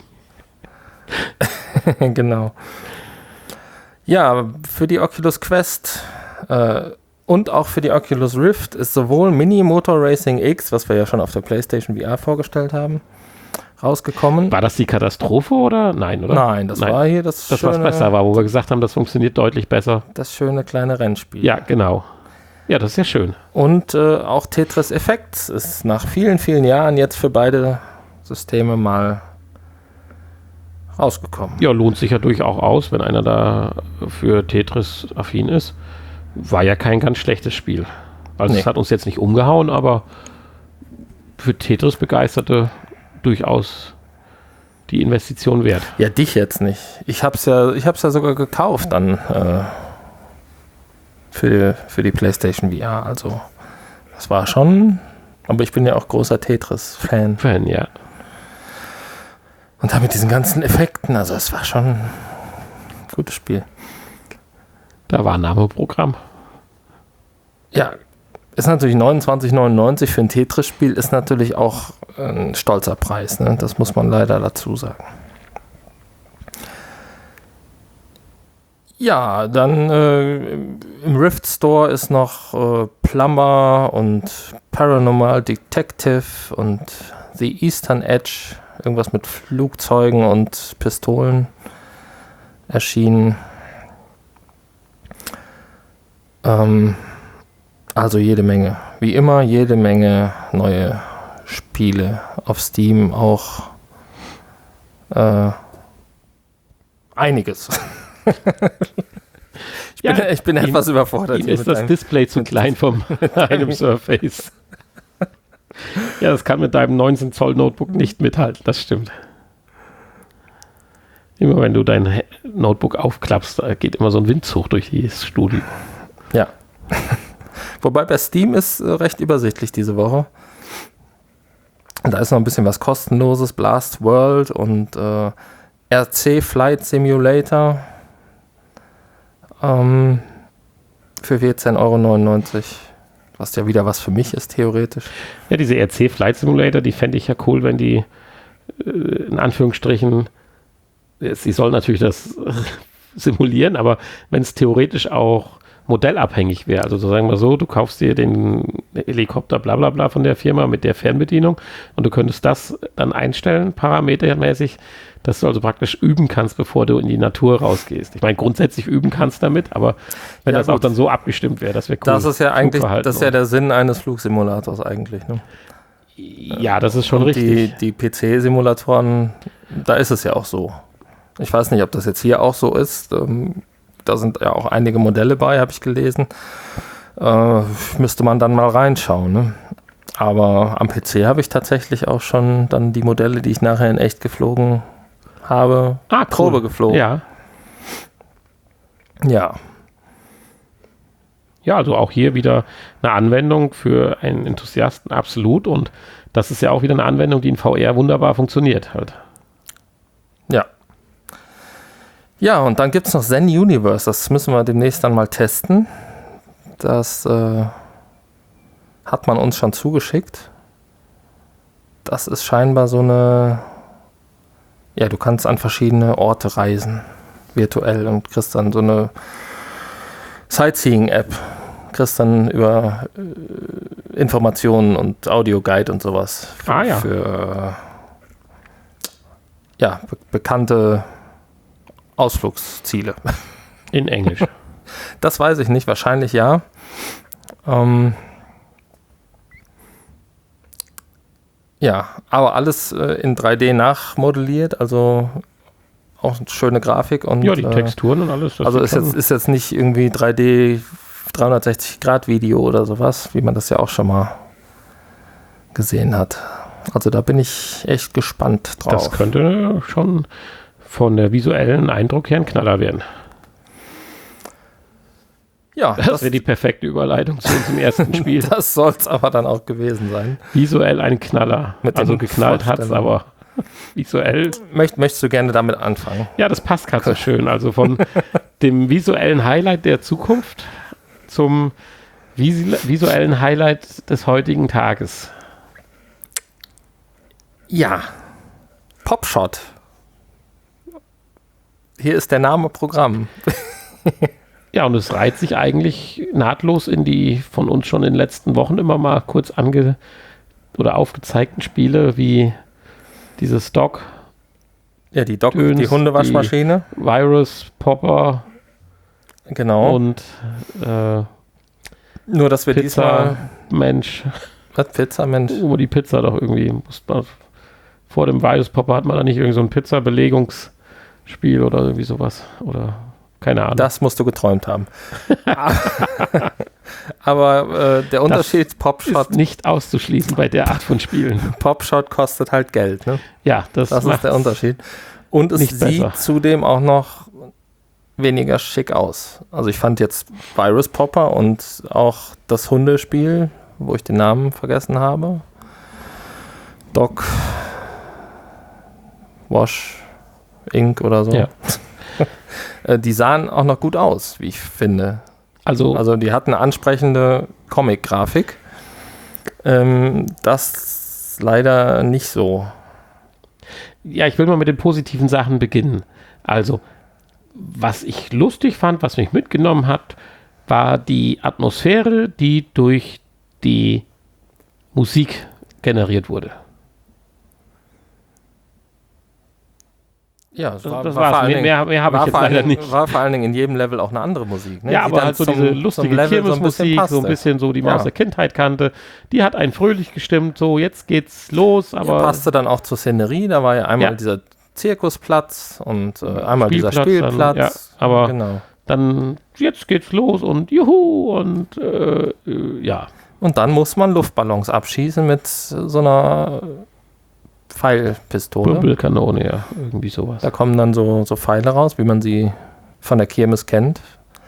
Genau. Ja, für die Oculus Quest äh, und auch für die Oculus Rift ist sowohl Mini Motor Racing X, was wir ja schon auf der PlayStation V R vorgestellt haben, rausgekommen. War das die Katastrophe oder? Nein, oder? Nein, das Nein. war hier das, Das, was schöne, besser war, wo wir gesagt haben, das funktioniert deutlich besser. das schöne kleine Rennspiel. Ja, genau. Ja, das ist ja schön. Und äh, auch Tetris Effects ist nach vielen, vielen Jahren jetzt für beide Systeme mal rausgekommen. Ja, lohnt sich ja durchaus aus, wenn einer da für Tetris affin ist. War ja kein ganz schlechtes Spiel. Also Nee. es hat uns jetzt nicht umgehauen, aber für Tetris-Begeisterte durchaus die Investition wert. Ja, dich jetzt nicht. Ich hab's ja, ich hab's ja sogar gekauft dann äh, für, für die PlayStation V R. Also das war schon, aber ich bin ja auch großer Tetris-Fan. Fan, ja. Und da mit diesen ganzen Effekten, also es war schon ein gutes Spiel. Da war ein Name-Programm. Ja, ist natürlich neunundzwanzig neunundneunzig für ein Tetris-Spiel, ist natürlich auch ein stolzer Preis, ne? Das muss man leider dazu sagen. Ja, dann äh, im Rift Store ist noch äh, Plumber und Paranormal Detective und The Eastern Edge, irgendwas mit Flugzeugen und Pistolen erschienen. Ähm, also jede Menge. Wie immer, jede Menge neue Spiele auf Steam, auch äh, einiges. ich, Ja, bin, ich bin ihm, etwas überfordert. Ihm ist das einem, Display zu klein vom einem Surface. Ja, das kann mit deinem neunzehn Zoll Notebook nicht mithalten, das stimmt. Immer wenn du dein Notebook aufklappst, da geht immer so ein Windzug durch das Studio. Ja. Wobei bei Steam ist äh, recht übersichtlich diese Woche. Da ist noch ein bisschen was kostenloses, Blast World und äh, R C Flight Simulator ähm, für vierzehn Euro neunundneunzig, was ja wieder was für mich ist, theoretisch. Ja, diese R C Flight Simulator, die fände ich ja cool, wenn die äh, in Anführungsstrichen, sie soll natürlich das äh, simulieren, aber wenn es theoretisch auch modellabhängig wäre, also so sagen wir so, du kaufst dir den Helikopter bla bla bla von der Firma mit der Fernbedienung und du könntest das dann einstellen, parametermäßig, dass du also praktisch üben kannst, bevor du in die Natur rausgehst. Ich meine, grundsätzlich üben kannst damit, aber wenn ja, das gut. auch dann so abgestimmt wäre, das wäre cool. Das ist ja eigentlich, das ist ja der Sinn eines Flugsimulators eigentlich, ne? Ja, das ist schon und richtig. Die, die P C-Simulatoren, da ist es ja auch so. Ich weiß nicht, ob das jetzt hier auch so ist. Ähm, Da sind ja auch einige Modelle bei, habe ich gelesen. Äh, müsste man dann mal reinschauen. Ne? Aber am P C habe ich tatsächlich auch schon dann die Modelle, die ich nachher in echt geflogen habe, ah, cool. Probe geflogen. Ja. Ja. Ja, also auch hier wieder eine Anwendung für einen Enthusiasten, absolut. Und das ist ja auch wieder eine Anwendung, die in V R wunderbar funktioniert halt. Ja. Ja, und dann gibt es noch Zen Universe, das müssen wir demnächst dann mal testen. Das äh, hat man uns schon zugeschickt. Das ist scheinbar so eine, ja, du kannst an verschiedene Orte reisen, virtuell, und kriegst dann so eine Sightseeing-App, kriegst dann über äh, Informationen und Audioguide und sowas für, ah, ja. für äh, ja, be- bekannte Ausflugsziele. In Englisch. Das weiß ich nicht, wahrscheinlich ja. Ähm ja, aber alles äh, in drei D nachmodelliert, also auch eine schöne Grafik. Und, ja, die äh, Texturen und alles. Das also ist jetzt, ist jetzt nicht irgendwie drei D dreihundertsechzig Grad Video oder sowas, wie man das ja auch schon mal gesehen hat. Also da bin ich echt gespannt drauf. Das könnte schon von der visuellen Eindruck her ein Knaller werden. Ja, das, das wäre die perfekte Überleitung zu unserem ersten Spiel. Das soll es aber dann auch gewesen sein. Visuell ein Knaller. Mit also geknallt hat es, aber visuell. Möcht, möchtest du gerne damit anfangen? Ja, das passt gerade so schön. Also von dem visuellen Highlight der Zukunft zum visuellen Highlight des heutigen Tages. Ja, Popshot. Hier ist der Name Programm. Ja, und es reiht sich eigentlich nahtlos in die von uns schon in den letzten Wochen immer mal kurz ange- oder aufgezeigten Spiele wie dieses Doc. Ja, die Doc, Döns, die Hundewaschmaschine. Die Virus, Popper. Genau. Und äh, nur, dass wir Pizza, diesmal... Mensch. Was, Pizza, Mensch? Wo die Pizza doch irgendwie... Muss man, vor dem Virus Popper hat man da nicht irgend so ein Pizza-Belegungsspiel oder irgendwie sowas. Oder... Keine Ahnung. Das musst du geträumt haben. Aber äh, der Unterschied, das Popshot... ist nicht auszuschließen bei der Art von Spielen. Popshot kostet halt Geld, ne? Ja, das, das ist der Unterschied. Und es sieht besser. Zudem auch noch weniger schick aus. Also ich fand jetzt Virus Popper und auch das Hundespiel, wo ich den Namen vergessen habe, Doc Wash Inc oder so. Ja. Die sahen auch noch gut aus, wie ich finde. Also, also die hatten eine ansprechende Comic-Grafik. Ähm, das leider nicht so. Ja, ich will mal mit den positiven Sachen beginnen. Also, was ich lustig fand, was mich mitgenommen hat, war die Atmosphäre, die durch die Musik generiert wurde. Ja, es war, das war war's. Mehr, mehr, mehr habe ich jetzt leider Dingen, nicht. War vor allen Dingen in jedem Level auch eine andere Musik. Ne? Ja, die aber halt so zum, diese lustige Kirmesmusik, so, so ein bisschen so, die man ja. aus der Kindheit kannte, die hat einen fröhlich gestimmt, so jetzt geht's los. Aber ja, passte dann auch zur Szenerie, da war ja einmal ja. dieser Zirkusplatz und äh, einmal dieser Spielplatz, Spielplatz. Dann, ja, aber genau. dann, jetzt geht's los und juhu und äh, äh, ja. Und dann muss man Luftballons abschießen mit so einer Pfeilpistole. Bömbelkanone, ja, irgendwie sowas. Da kommen dann so, so Pfeile raus, wie man sie von der Kirmes kennt.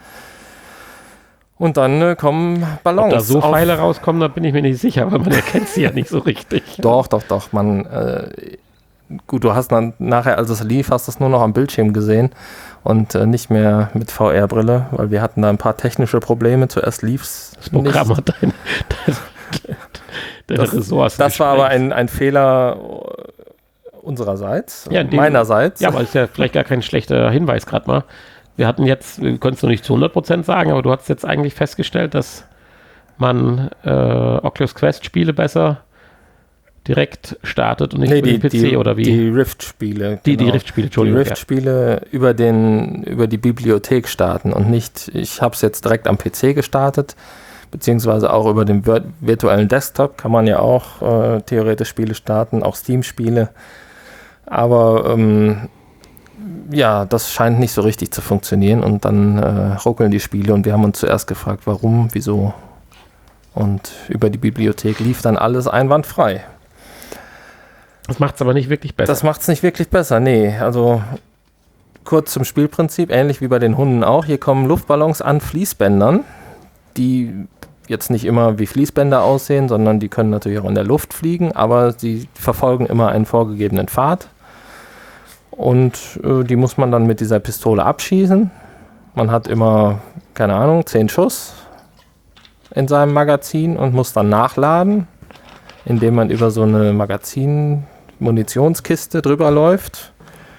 Und dann äh, kommen Ballons. Ob da so auf. Pfeile rauskommen, da bin ich mir nicht sicher, weil man erkennt sie ja nicht so richtig. Doch, doch, doch. Man, äh, gut, du hast dann nachher, als es lief, hast du es nur noch am Bildschirm gesehen und äh, nicht mehr mit V R-Brille, weil wir hatten da ein paar technische Probleme. Zuerst lief es Das Programm nicht. hat deine, deine Das, Ressourcen das war aber gesprengt. ein, ein Fehler unsererseits, Ja, in dem- meinerseits. Ja, aber ist ja vielleicht gar kein schlechter Hinweis gerade mal. Wir hatten jetzt, wir können es noch nicht zu hundert Prozent sagen, aber du hast jetzt eigentlich festgestellt, dass man äh, Oculus Quest Spiele besser direkt startet und nicht Nee, über die, den P C die, oder wie? die Rift-Spiele. die, die genau. Rift-Spiele, Die Entschuldigung. Rift-Spiele über, den, über die Bibliothek starten und nicht, ich habe es jetzt direkt am P C gestartet, beziehungsweise auch über den vir virtuellen Desktop kann man ja auch äh, theoretisch Spiele starten, auch Steam-Spiele. Aber ähm, ja, das scheint nicht so richtig zu funktionieren und dann äh, ruckeln die Spiele und wir haben uns zuerst gefragt, warum, wieso. Und über die Bibliothek lief dann alles einwandfrei. Das macht es aber nicht wirklich besser. Das macht es nicht wirklich besser, nee. Also kurz zum Spielprinzip, ähnlich wie bei den Hunden auch. Hier kommen Luftballons an Fließbändern, die jetzt nicht immer wie Fließbänder aussehen, sondern die können natürlich auch in der Luft fliegen, aber sie verfolgen immer einen vorgegebenen Pfad. Und äh, die muss man dann mit dieser Pistole abschießen. Man hat immer, keine Ahnung, zehn Schuss in seinem Magazin und muss dann nachladen, indem man über so eine Magazin-Munitionskiste drüber läuft,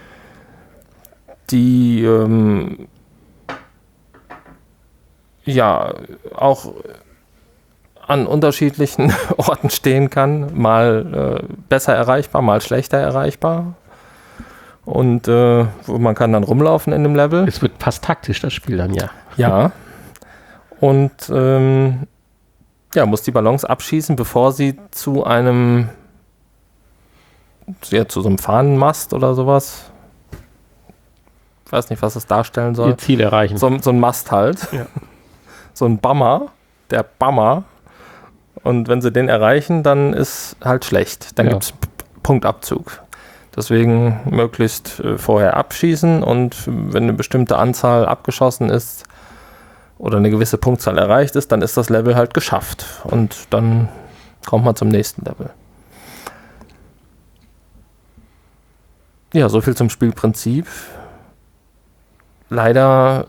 die ähm, ja auch an unterschiedlichen Orten stehen kann, mal äh, besser erreichbar, mal schlechter erreichbar. Und äh, man kann dann rumlaufen in dem Level. Es wird fast taktisch, das Spiel dann, ja. Ja. Und ähm, ja, muss die Ballons abschießen, bevor sie zu einem ja, zu so einem Fahnenmast oder sowas. Ich weiß nicht, was das darstellen soll. Ihr Ziel erreichen. So, so ein Mast halt. Ja. So ein Bammer. Der Bammer. Und wenn sie den erreichen, dann ist halt schlecht. Dann Ja. gibt es Punktabzug. Deswegen möglichst äh, vorher abschießen und wenn eine bestimmte Anzahl abgeschossen ist oder eine gewisse Punktzahl erreicht ist, dann ist das Level halt geschafft und dann kommt man zum nächsten Level. Ja, so viel zum Spielprinzip. Leider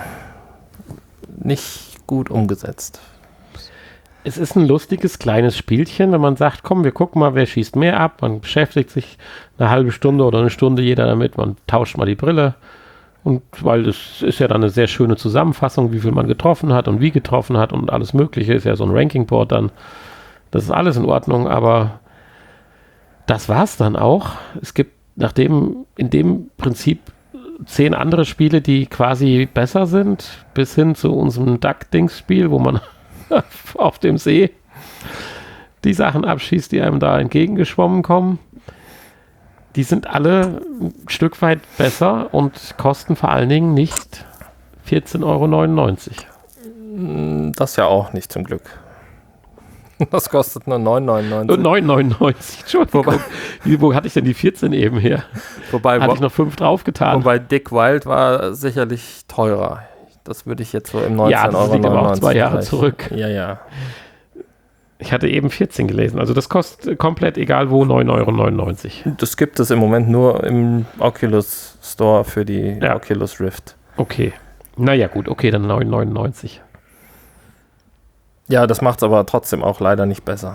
nicht gut umgesetzt. Es ist ein lustiges kleines Spielchen, wenn man sagt, komm, wir gucken mal, wer schießt mehr ab. Man beschäftigt sich eine halbe Stunde oder eine Stunde jeder damit, man tauscht mal die Brille. Und weil das ist ja dann eine sehr schöne Zusammenfassung, wie viel man getroffen hat und wie getroffen hat und alles Mögliche, ist ja so ein Ranking-Board dann. Das ist alles in Ordnung, aber das war's dann auch. Es gibt nachdem in dem Prinzip zehn andere Spiele, die quasi besser sind, bis hin zu unserem Duck-Dings-Spiel, wo man auf dem See die Sachen abschießt, die einem da entgegengeschwommen kommen. Die sind alle ein Stück weit besser und kosten vor allen Dingen nicht vierzehn Euro neunundneunzig. Das ja auch nicht, zum Glück. Das kostet nur neun neunundneunzig. neun neunundneunzig, Entschuldigung. Wobei, Wie, wo hatte ich denn die vierzehn eben her? wobei, Hatte ich noch fünf draufgetan. wobei Dick Wild war sicherlich teurer. Das würde ich jetzt so im Ja, neunzehn das Euro liegt aber auch neunundneunzig zwei Jahre Bereich. zurück. Ja, ja. Ich hatte eben vierzehn gelesen. Also das kostet komplett egal wo, neun Euro neunundneunzig. Das gibt es im Moment nur im Oculus Store für die Ja. Oculus Rift. Okay. Naja gut, okay, dann neun neunundneunzig. Ja, das macht es aber trotzdem auch leider nicht besser.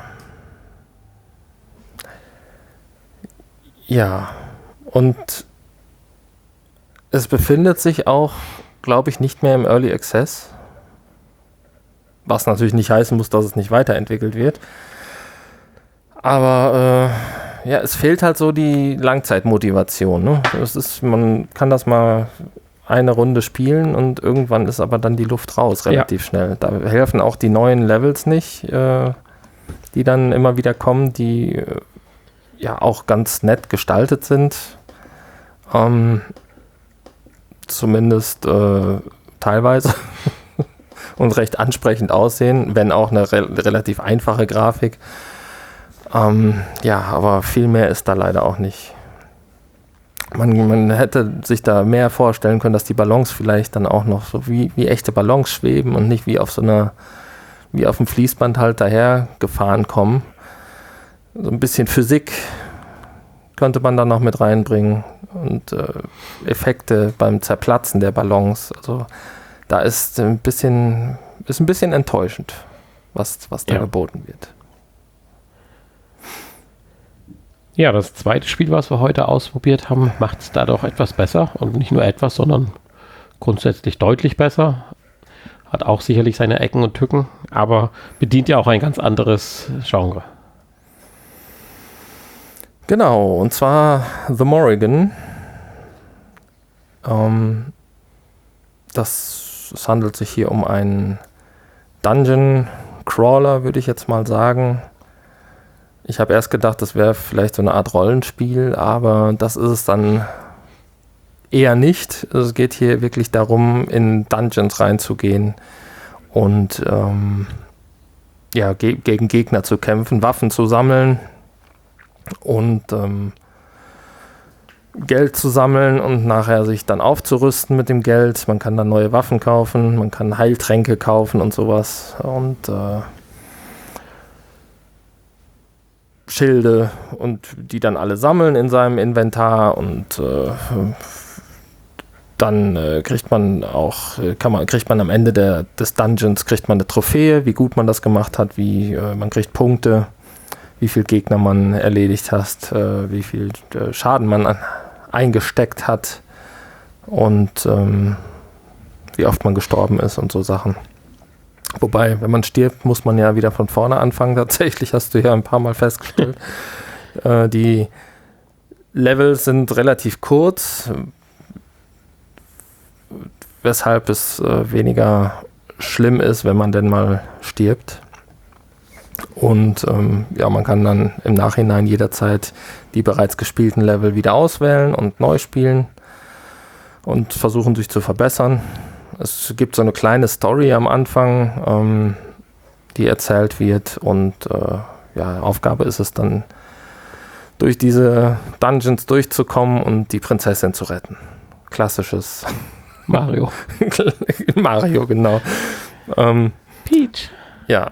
Ja, und Es befindet sich auch, glaube ich, nicht mehr im Early Access. Was natürlich nicht heißen muss, dass es nicht weiterentwickelt wird. Aber äh, ja, es fehlt halt so die Langzeitmotivation. Ne? Es ist, man kann das mal eine Runde spielen und irgendwann ist aber dann die Luft raus, relativ ja. schnell. Da helfen auch die neuen Levels nicht, äh, die dann immer wieder kommen, die äh, ja auch ganz nett gestaltet sind. Ähm, zumindest äh, teilweise und recht ansprechend aussehen, wenn auch eine re- relativ einfache Grafik. Ähm, ja, aber viel mehr ist da leider auch nicht. Man, man hätte sich da mehr vorstellen können, dass die Ballons vielleicht dann auch noch so wie, wie echte Ballons schweben und nicht wie auf so einer, wie auf dem Fließband halt daher gefahren kommen. So ein bisschen Physik könnte man da noch mit reinbringen und äh, Effekte beim Zerplatzen der Ballons. Also da ist ein bisschen, ist ein bisschen enttäuschend, was, was da ja. geboten wird. Ja, das zweite Spiel, was wir heute ausprobiert haben, macht es da doch etwas besser. Und nicht nur etwas, sondern grundsätzlich deutlich besser. Hat auch sicherlich seine Ecken und Tücken, aber bedient ja auch ein ganz anderes Genre. Genau, und zwar The Morrigan. Ähm, das, es handelt sich hier um einen Dungeon Crawler, würde ich jetzt mal sagen. Ich habe erst gedacht, das wäre vielleicht so eine Art Rollenspiel, aber das ist es dann eher nicht. Es geht hier wirklich darum, in Dungeons reinzugehen und ähm, ja, ge- gegen Gegner zu kämpfen, Waffen zu sammeln und ähm, Geld zu sammeln und nachher sich dann aufzurüsten mit dem Geld. Man kann dann neue Waffen kaufen, man kann Heiltränke kaufen und sowas und äh, Schilde und die dann alle sammeln in seinem Inventar und äh, dann äh, kriegt man auch, kann man, kriegt man am Ende der, des Dungeons kriegt man eine Trophäe, wie gut man das gemacht hat, wie äh, man kriegt Punkte, wie viel Gegner man erledigt hat, äh, wie viel äh, Schaden man an, eingesteckt hat und ähm, wie oft man gestorben ist und so Sachen. Wobei, wenn man stirbt, muss man ja wieder von vorne anfangen. Tatsächlich hast du ja ein paar Mal festgestellt. äh, die Levels sind relativ kurz, weshalb es äh, weniger schlimm ist, wenn man denn mal stirbt. Und ähm, ja, man kann dann im Nachhinein jederzeit die bereits gespielten Level wieder auswählen und neu spielen und versuchen, sich zu verbessern. Es gibt so eine kleine Story am Anfang, ähm, die erzählt wird und äh, ja, Aufgabe ist es dann, durch diese Dungeons durchzukommen und die Prinzessin zu retten. Klassisches Mario. Mario, genau. Ähm, Peach. Ja.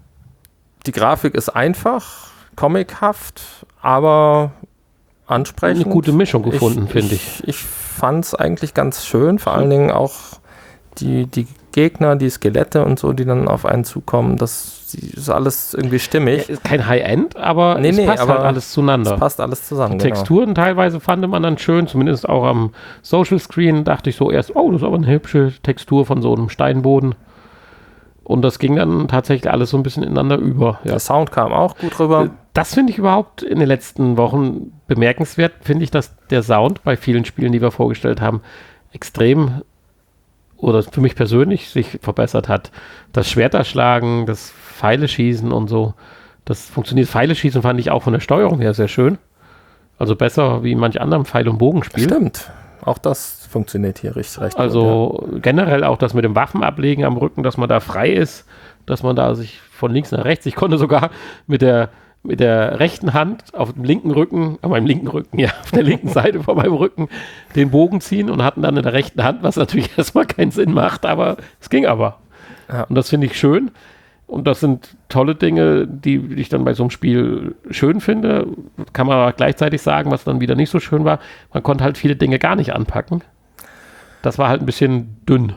Die Grafik ist einfach, comichaft, aber ansprechend. Eine gute Mischung gefunden, finde ich. Ich, ich fand es eigentlich ganz schön, vor allen Dingen auch die, die Gegner, die Skelette und so, die dann auf einen zukommen, das ist alles irgendwie stimmig. Ja, kein High-End, aber nee, es nee, passt aber halt alles zueinander. Es passt alles zusammen, Die Texturen genau. teilweise fand man dann schön, zumindest auch am Social Screen dachte ich so erst, oh, das ist aber eine hübsche Textur von so einem Steinboden. Und das ging dann tatsächlich alles so ein bisschen ineinander über. Ja. Der Sound kam auch gut rüber. Das finde ich überhaupt in den letzten Wochen bemerkenswert, finde ich, dass der Sound bei vielen Spielen, die wir vorgestellt haben, extrem oder für mich persönlich sich verbessert hat. Das Schwerterschlagen, das Pfeile schießen und so, das funktioniert. Pfeile schießen fand ich auch von der Steuerung her sehr schön. Also besser wie in manch anderem Pfeil- und Bogenspiel. Stimmt. Auch das funktioniert hier richtig recht Also gut, ja. Generell auch das mit dem Waffenablegen am Rücken, dass man da frei ist, dass man da sich von links nach rechts, ich konnte sogar mit der mit der rechten Hand auf dem linken Rücken, auf meinem linken Rücken, ja, auf der linken Seite von meinem Rücken den Bogen ziehen und hatten dann in der rechten Hand, was natürlich erstmal keinen Sinn macht, aber es ging aber. Ja. Und das finde ich schön. Und das sind tolle Dinge, die ich dann bei so einem Spiel schön finde. Kann man aber gleichzeitig sagen, was dann wieder nicht so schön war. Man konnte halt viele Dinge gar nicht anpacken. Das war halt ein bisschen dünn.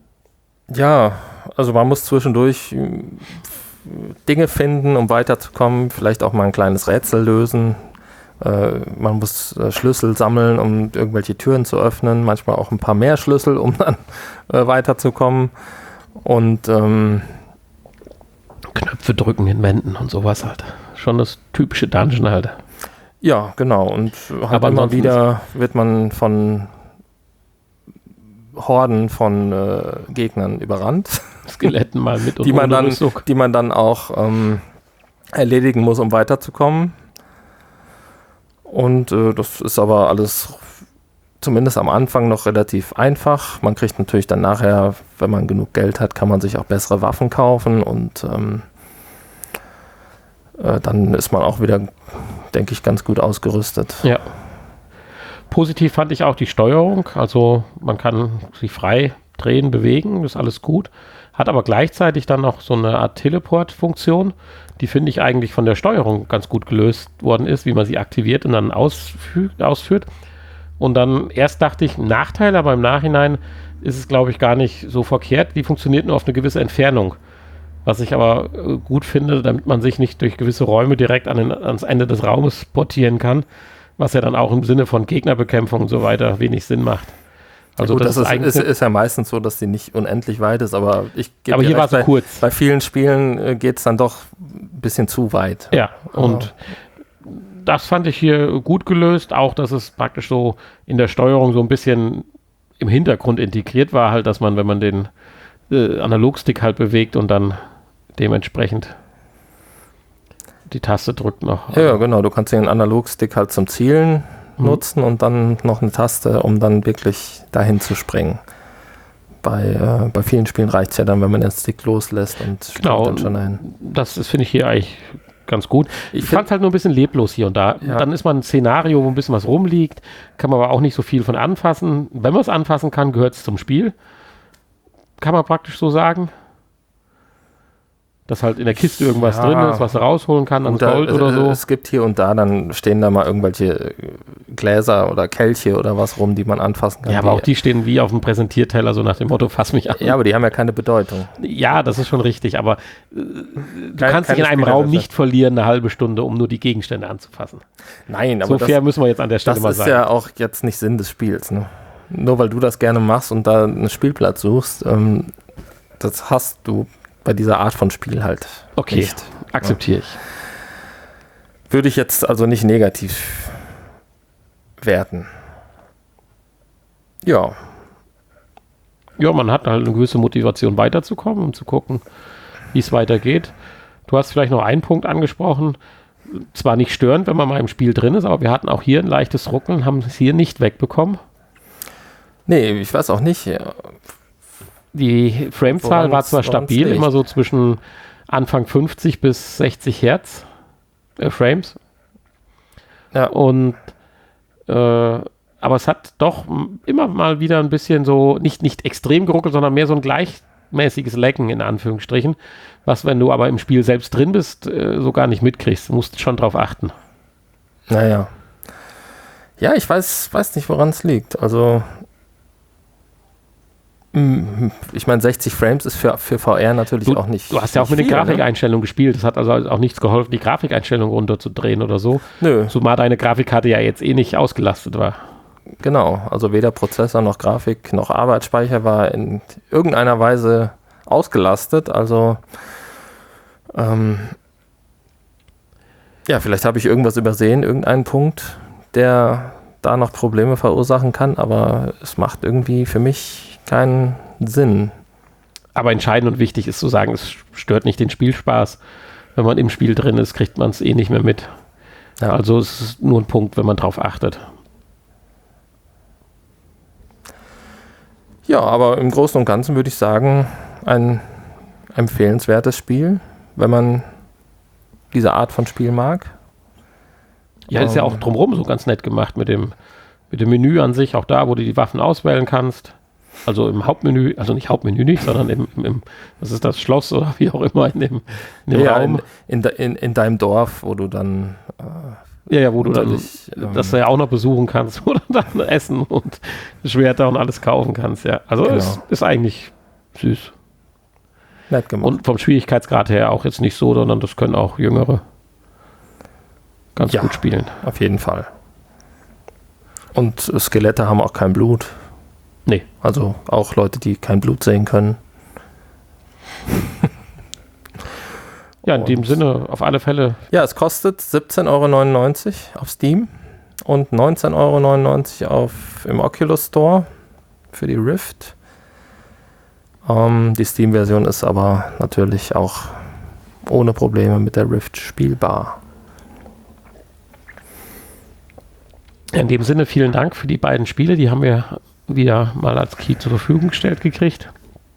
Ja, also man muss zwischendurch Dinge finden, um weiterzukommen. Vielleicht auch mal ein kleines Rätsel lösen. Äh, man muss äh, Schlüssel sammeln, um irgendwelche Türen zu öffnen, manchmal auch ein paar mehr Schlüssel, um dann äh, weiterzukommen. Und ähm, Knöpfe drücken in Wänden und sowas halt. Schon das typische Dungeon halt. Ja, genau. Und halt Aber immer ansonsten wieder wird man von Horden von äh, Gegnern überrannt, Skeletten mal mit und die man ohne dann, Rüstung. die man dann auch ähm, erledigen muss, um weiterzukommen. Und äh, das ist aber alles zumindest am Anfang noch relativ einfach. Man kriegt natürlich dann nachher, wenn man genug Geld hat, kann man sich auch bessere Waffen kaufen und ähm, äh, dann ist man auch wieder, denke ich, ganz gut ausgerüstet. Ja. Positiv fand ich auch die Steuerung. Also man kann sich frei drehen, bewegen, das ist alles gut. Hat aber gleichzeitig dann noch so eine Art Teleport-Funktion, die finde ich eigentlich von der Steuerung ganz gut gelöst worden ist, wie man sie aktiviert und dann ausfü- ausführt. Und dann erst dachte ich, ein Nachteil, aber im Nachhinein ist es, glaube ich, gar nicht so verkehrt. Die funktioniert nur auf eine gewisse Entfernung. Was ich aber äh, gut finde, damit man sich nicht durch gewisse Räume direkt an den, ans Ende des Raumes portieren kann, was ja dann auch im Sinne von Gegnerbekämpfung und so weiter wenig Sinn macht. Also ja gut, das, das ist, ist, eigentlich ist, ist ja meistens so, dass die nicht unendlich weit ist, aber ich gebe aber dir hier war recht, es so bei, kurz. bei vielen Spielen äh, geht es dann doch ein bisschen zu weit. Ja, und das fand ich hier gut gelöst, auch dass es praktisch so in der Steuerung so ein bisschen im Hintergrund integriert war, halt, dass man, wenn man den äh, Analogstick halt bewegt und dann dementsprechend die Taste drückt noch. Ja, ja, genau. Du kannst den Analogstick halt zum Zielen Mhm. nutzen und dann noch eine Taste, um dann wirklich dahin zu springen. Bei, äh, bei vielen Spielen reicht es ja dann, wenn man den Stick loslässt und Genau, springt dann schon ein. das ist, finde ich, hier eigentlich ganz gut. Ich Ich fand es halt nur ein bisschen leblos hier und da. Ja. Dann ist man ein Szenario, wo ein bisschen was rumliegt, kann man aber auch nicht so viel von anfassen. Wenn man es anfassen kann, gehört es zum Spiel. Kann man praktisch so sagen. Dass halt in der Kiste irgendwas Ja. drin ist, was er rausholen kann, an Und da, Gold oder äh, so. Es gibt hier und da, dann stehen da mal irgendwelche Gläser oder Kelche oder was rum, die man anfassen kann. Ja, aber auch die stehen wie auf dem Präsentierteller, so nach dem Motto, fass mich an. Ja, aber die haben ja keine Bedeutung. Ja, das ist schon richtig, aber äh, du Kein- kannst dich in keine einem Raum Spielerwürfel. nicht verlieren, eine halbe Stunde, um nur die Gegenstände anzufassen. Nein, aber So das, fair müssen wir jetzt an der Stelle das mal ist sein. ja auch jetzt nicht Sinn des Spiels. Ne? Nur weil du das gerne machst und da einen Spielplatz suchst, ähm, das hast du bei dieser Art von Spiel halt Okay, nicht. akzeptiere ich. Würde ich jetzt also nicht negativ werten. Ja, Ja, man hat halt eine gewisse Motivation weiterzukommen, um zu gucken, wie es weitergeht. Du hast vielleicht noch einen Punkt angesprochen, zwar nicht störend, wenn man mal im Spiel drin ist, aber wir hatten auch hier ein leichtes Ruckeln, haben es hier nicht wegbekommen. nee, ich weiß auch nicht. Ja. Die Framezahl war Woran's- zwar woran's stabil, liegt. immer so zwischen Anfang fünfzig bis sechzig Hertz äh, Frames. Ja. Und äh, aber es hat doch m- immer mal wieder ein bisschen so, nicht, nicht extrem geruckelt, sondern mehr so ein gleichmäßiges Lecken in Anführungsstrichen, was, wenn du aber im Spiel selbst drin bist, äh, so gar nicht mitkriegst. Du musst schon drauf achten. Naja. Ja, ich weiß, weiß nicht, woran es liegt. Also, mm, ich meine, sechzig Frames ist für, für V R natürlich Du, auch nicht. du hast ja auch nicht mit den viel, ne? Grafikeinstellungen gespielt. Das hat also auch nichts geholfen, die Grafikeinstellungen runterzudrehen oder so. Nö, Zumal deine Grafikkarte ja jetzt eh nicht ausgelastet war. genau. Also weder Prozessor noch Grafik noch Arbeitsspeicher war in irgendeiner Weise ausgelastet. Also, ähm, ja, vielleicht habe ich irgendwas übersehen, irgendeinen Punkt, der da noch Probleme verursachen kann, aber es macht irgendwie für mich keinen Sinn. Aber entscheidend und wichtig ist zu sagen, es stört nicht den Spielspaß. Wenn man im Spiel drin ist, kriegt man es eh nicht mehr mit. Ja. Also es ist nur ein Punkt, wenn man drauf achtet. Ja, aber im Großen und Ganzen würde ich sagen, ein empfehlenswertes Spiel, wenn man diese Art von Spiel mag. Ja, ist ja auch drumherum so ganz nett gemacht mit dem, mit dem Menü an sich, auch da, wo du die Waffen auswählen kannst. Also im Hauptmenü, also nicht Hauptmenü nicht, sondern im, im, im was ist das, Schloss oder wie auch immer in dem, in dem Ja, Raum. in, in, de- in, in deinem Dorf, wo du dann Ja, ja, wo du dann natürlich, ähm, das ja auch noch besuchen kannst, wo du dann Essen und Schwerter und alles kaufen kannst, ja. Also Genau. es ist eigentlich süß. nett gemacht. Und vom Schwierigkeitsgrad her auch jetzt nicht so, sondern das können auch Jüngere. ganz Ja. gut spielen. Auf jeden Fall. Und Skelette haben auch kein Blut. Nee. Also auch Leute, die kein Blut sehen können. Ja, in Und- dem Sinne auf alle Fälle. Ja, es kostet siebzehn Euro neunundneunzig auf Steam und neunzehn Euro neunundneunzig auf, im Oculus Store für die Rift. Ähm, die Steam-Version ist aber natürlich auch ohne Probleme mit der Rift spielbar. In dem Sinne vielen Dank für die beiden Spiele. Die haben wir wieder mal als Key zur Verfügung gestellt gekriegt.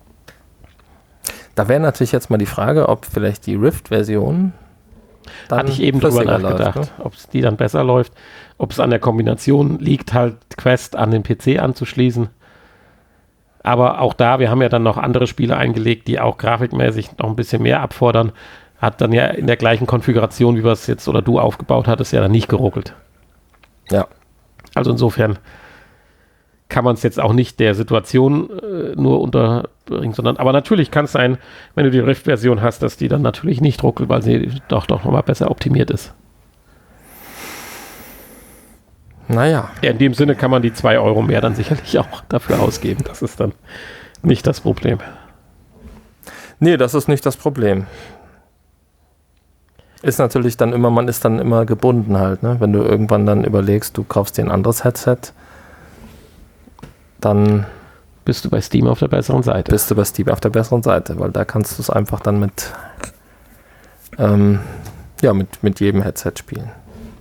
Da wäre natürlich jetzt mal die Frage, ob vielleicht die Rift-Version dann Hatte ich eben drüber flüssiger nachgedacht, läuft, ne? ob es die dann besser läuft. Ob es an der Kombination liegt, halt Quest an den P C anzuschließen. Aber auch da, wir haben ja dann noch andere Spiele eingelegt, die auch grafikmäßig noch ein bisschen mehr abfordern. Hat dann ja in der gleichen Konfiguration, wie wir es jetzt oder du aufgebaut hattest, ja dann nicht geruckelt. Ja. Also insofern kann man es jetzt auch nicht der Situation äh, nur unterbringen, sondern aber natürlich kann es sein, wenn du die Rift-Version hast, dass die dann natürlich nicht ruckelt, weil sie doch doch nochmal besser optimiert ist. Naja, Ja, in dem Sinne kann man die zwei Euro mehr dann sicherlich auch dafür ausgeben. Das ist dann nicht das Problem. nee, das ist nicht das Problem. Ist natürlich dann immer, man ist dann immer gebunden halt, ne? Wenn du irgendwann dann überlegst, du kaufst dir ein anderes Headset, dann Bist du bei Steam auf der besseren Seite. bist du bei Steam auf der besseren Seite, weil da kannst du es einfach dann mit, ähm, ja, mit, mit jedem Headset spielen.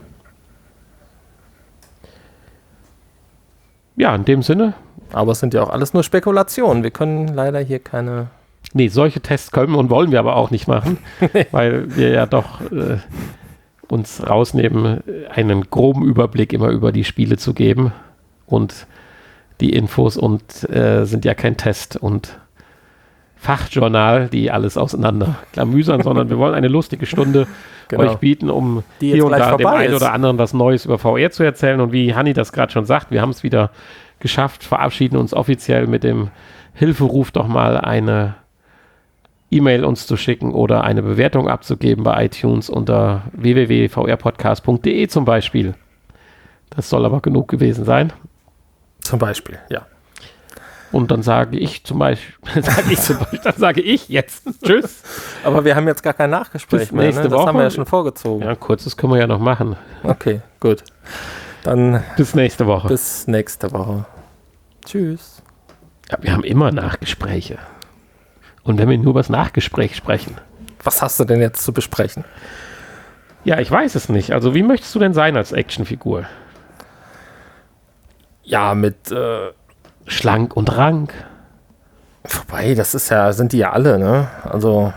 Ja, in dem Sinne. Aber es sind ja auch alles nur Spekulationen. Wir können leider hier keine... Nee, solche Tests können und wollen wir aber auch nicht machen, weil wir ja doch äh, uns rausnehmen, einen groben Überblick immer über die Spiele zu geben und die Infos und äh, sind ja kein Test und Fachjournal, die alles auseinander klamüsern, sondern wir wollen eine lustige Stunde Genau. euch bieten, um Die jetzt hier und gleich da dem vorbei einen ist. oder anderen was Neues über V R zu erzählen. Und wie Hanni das gerade schon sagt, wir haben es wieder geschafft, verabschieden uns offiziell mit dem Hilferuf, doch mal eine E-Mail uns zu schicken oder eine Bewertung abzugeben bei iTunes unter w w w punkt v r podcast punkt d e zum Beispiel. Das soll aber genug gewesen sein. Zum Beispiel, ja. Und dann sage ich zum Beispiel, sage ich zum Beispiel, dann sage ich jetzt Tschüss. Aber wir haben jetzt gar kein Nachgespräch Bis mehr, nächste ne? Das Woche. haben wir ja schon vorgezogen. Ja, kurzes können wir ja noch machen. Okay, gut. Dann Bis nächste Woche. bis nächste Woche. Tschüss. Ja, wir haben immer Nachgespräche. Und wenn wir nur über das Nachgespräch sprechen. Was hast du denn jetzt zu besprechen? Ja, ich weiß es nicht. Also wie möchtest du denn sein als Actionfigur? Ja, mit, äh, Schlank und rank. vorbei, das ist ja, sind die ja alle, ne? Also,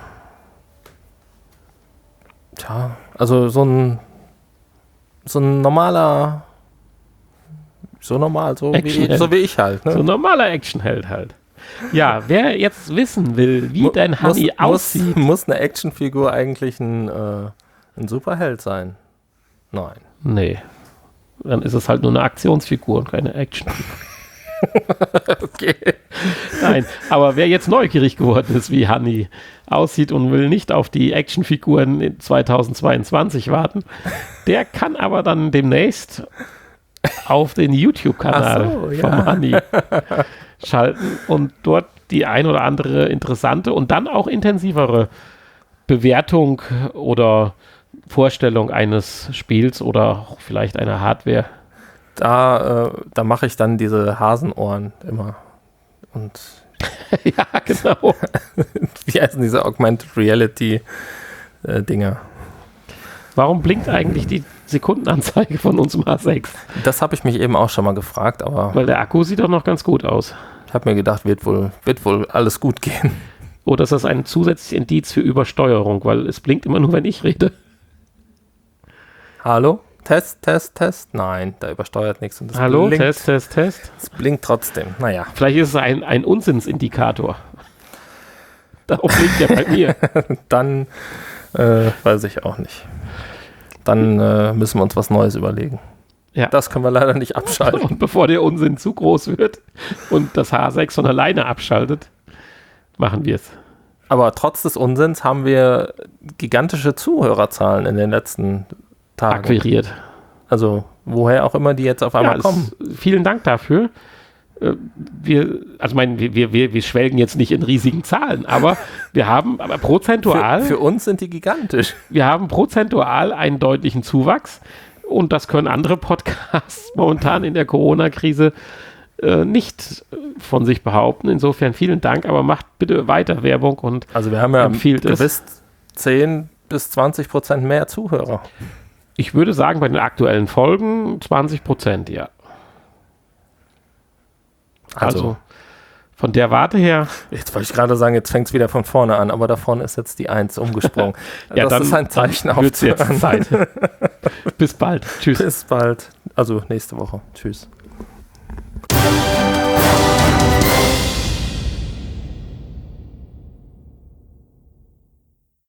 tja, also so ein, so ein normaler, so normal, so, wie, Actionheld. so wie ich halt, ne? So ein normaler Actionheld halt. Ja, wer jetzt wissen will, wie Mu- dein Honey muss, aussieht. Muss, muss eine Actionfigur eigentlich ein, äh, ein Superheld sein? Nein. Nee. Dann ist es halt nur eine Aktionsfigur und keine Actionfigur. Okay. Nein, aber wer jetzt neugierig geworden ist, wie Honey aussieht und will nicht auf die Actionfiguren in zweitausendzweiundzwanzig warten, der kann aber dann demnächst auf den YouTube-Kanal Ach so, ja. vom Honey schalten und dort die ein oder andere interessante und dann auch intensivere Bewertung oder Vorstellung eines Spiels oder auch vielleicht einer Hardware. Da, äh, da mache ich dann diese Hasenohren immer. Und Ja, genau. wie heißen diese Augmented Reality äh, Dinger? Warum blinkt eigentlich die Sekundenanzeige von unserem H sechs? Das habe ich mich eben auch schon mal gefragt, aber Weil der Akku sieht doch noch ganz gut aus. ich habe mir gedacht, wird wohl, wird wohl alles gut gehen. Oder ist das ein zusätzliches Indiz für Übersteuerung? Weil es blinkt immer nur, wenn ich rede. Hallo? Test, Test, Test? Nein, da übersteuert nichts. Und das Hallo, blinkt, Test, Test, Test. Es blinkt trotzdem. Naja, Vielleicht ist es ein, ein Unsinnsindikator. Darum blinkt er bei mir. dann äh, weiß ich auch nicht. Dann äh, müssen wir uns was Neues überlegen. Ja. Das können wir leider nicht abschalten. Und bevor der Unsinn zu groß wird und das H sechs von alleine abschaltet, machen wir es. Aber trotz des Unsinns haben wir gigantische Zuhörerzahlen in den letzten Tagen. Akquiriert. Also woher auch immer die jetzt auf einmal Ja, kommen. es, vielen Dank dafür. Äh, Wir, also mein, wir, wir, wir schwelgen jetzt nicht in riesigen Zahlen, aber wir haben aber prozentual, Für, für uns sind die gigantisch. wir haben prozentual einen deutlichen Zuwachs und das können andere Podcasts momentan in der Corona-Krise äh, nicht von sich behaupten. Insofern vielen Dank, aber macht bitte weiter Werbung und Also wir haben ja empfiehlt es. gewiss zehn bis zwanzig Prozent mehr Zuhörer. Ich würde sagen, bei den aktuellen Folgen zwanzig Prozent, ja. Also, Also, von der Warte her. jetzt wollte ich gerade sagen, jetzt fängt es wieder von vorne an, aber da vorne ist jetzt die eins umgesprungen. Ja, das dann, ist ein Zeichen dann wird's jetzt aufzuhören. Zeit. Bis bald. Tschüss. Bis bald. Also nächste Woche. Tschüss.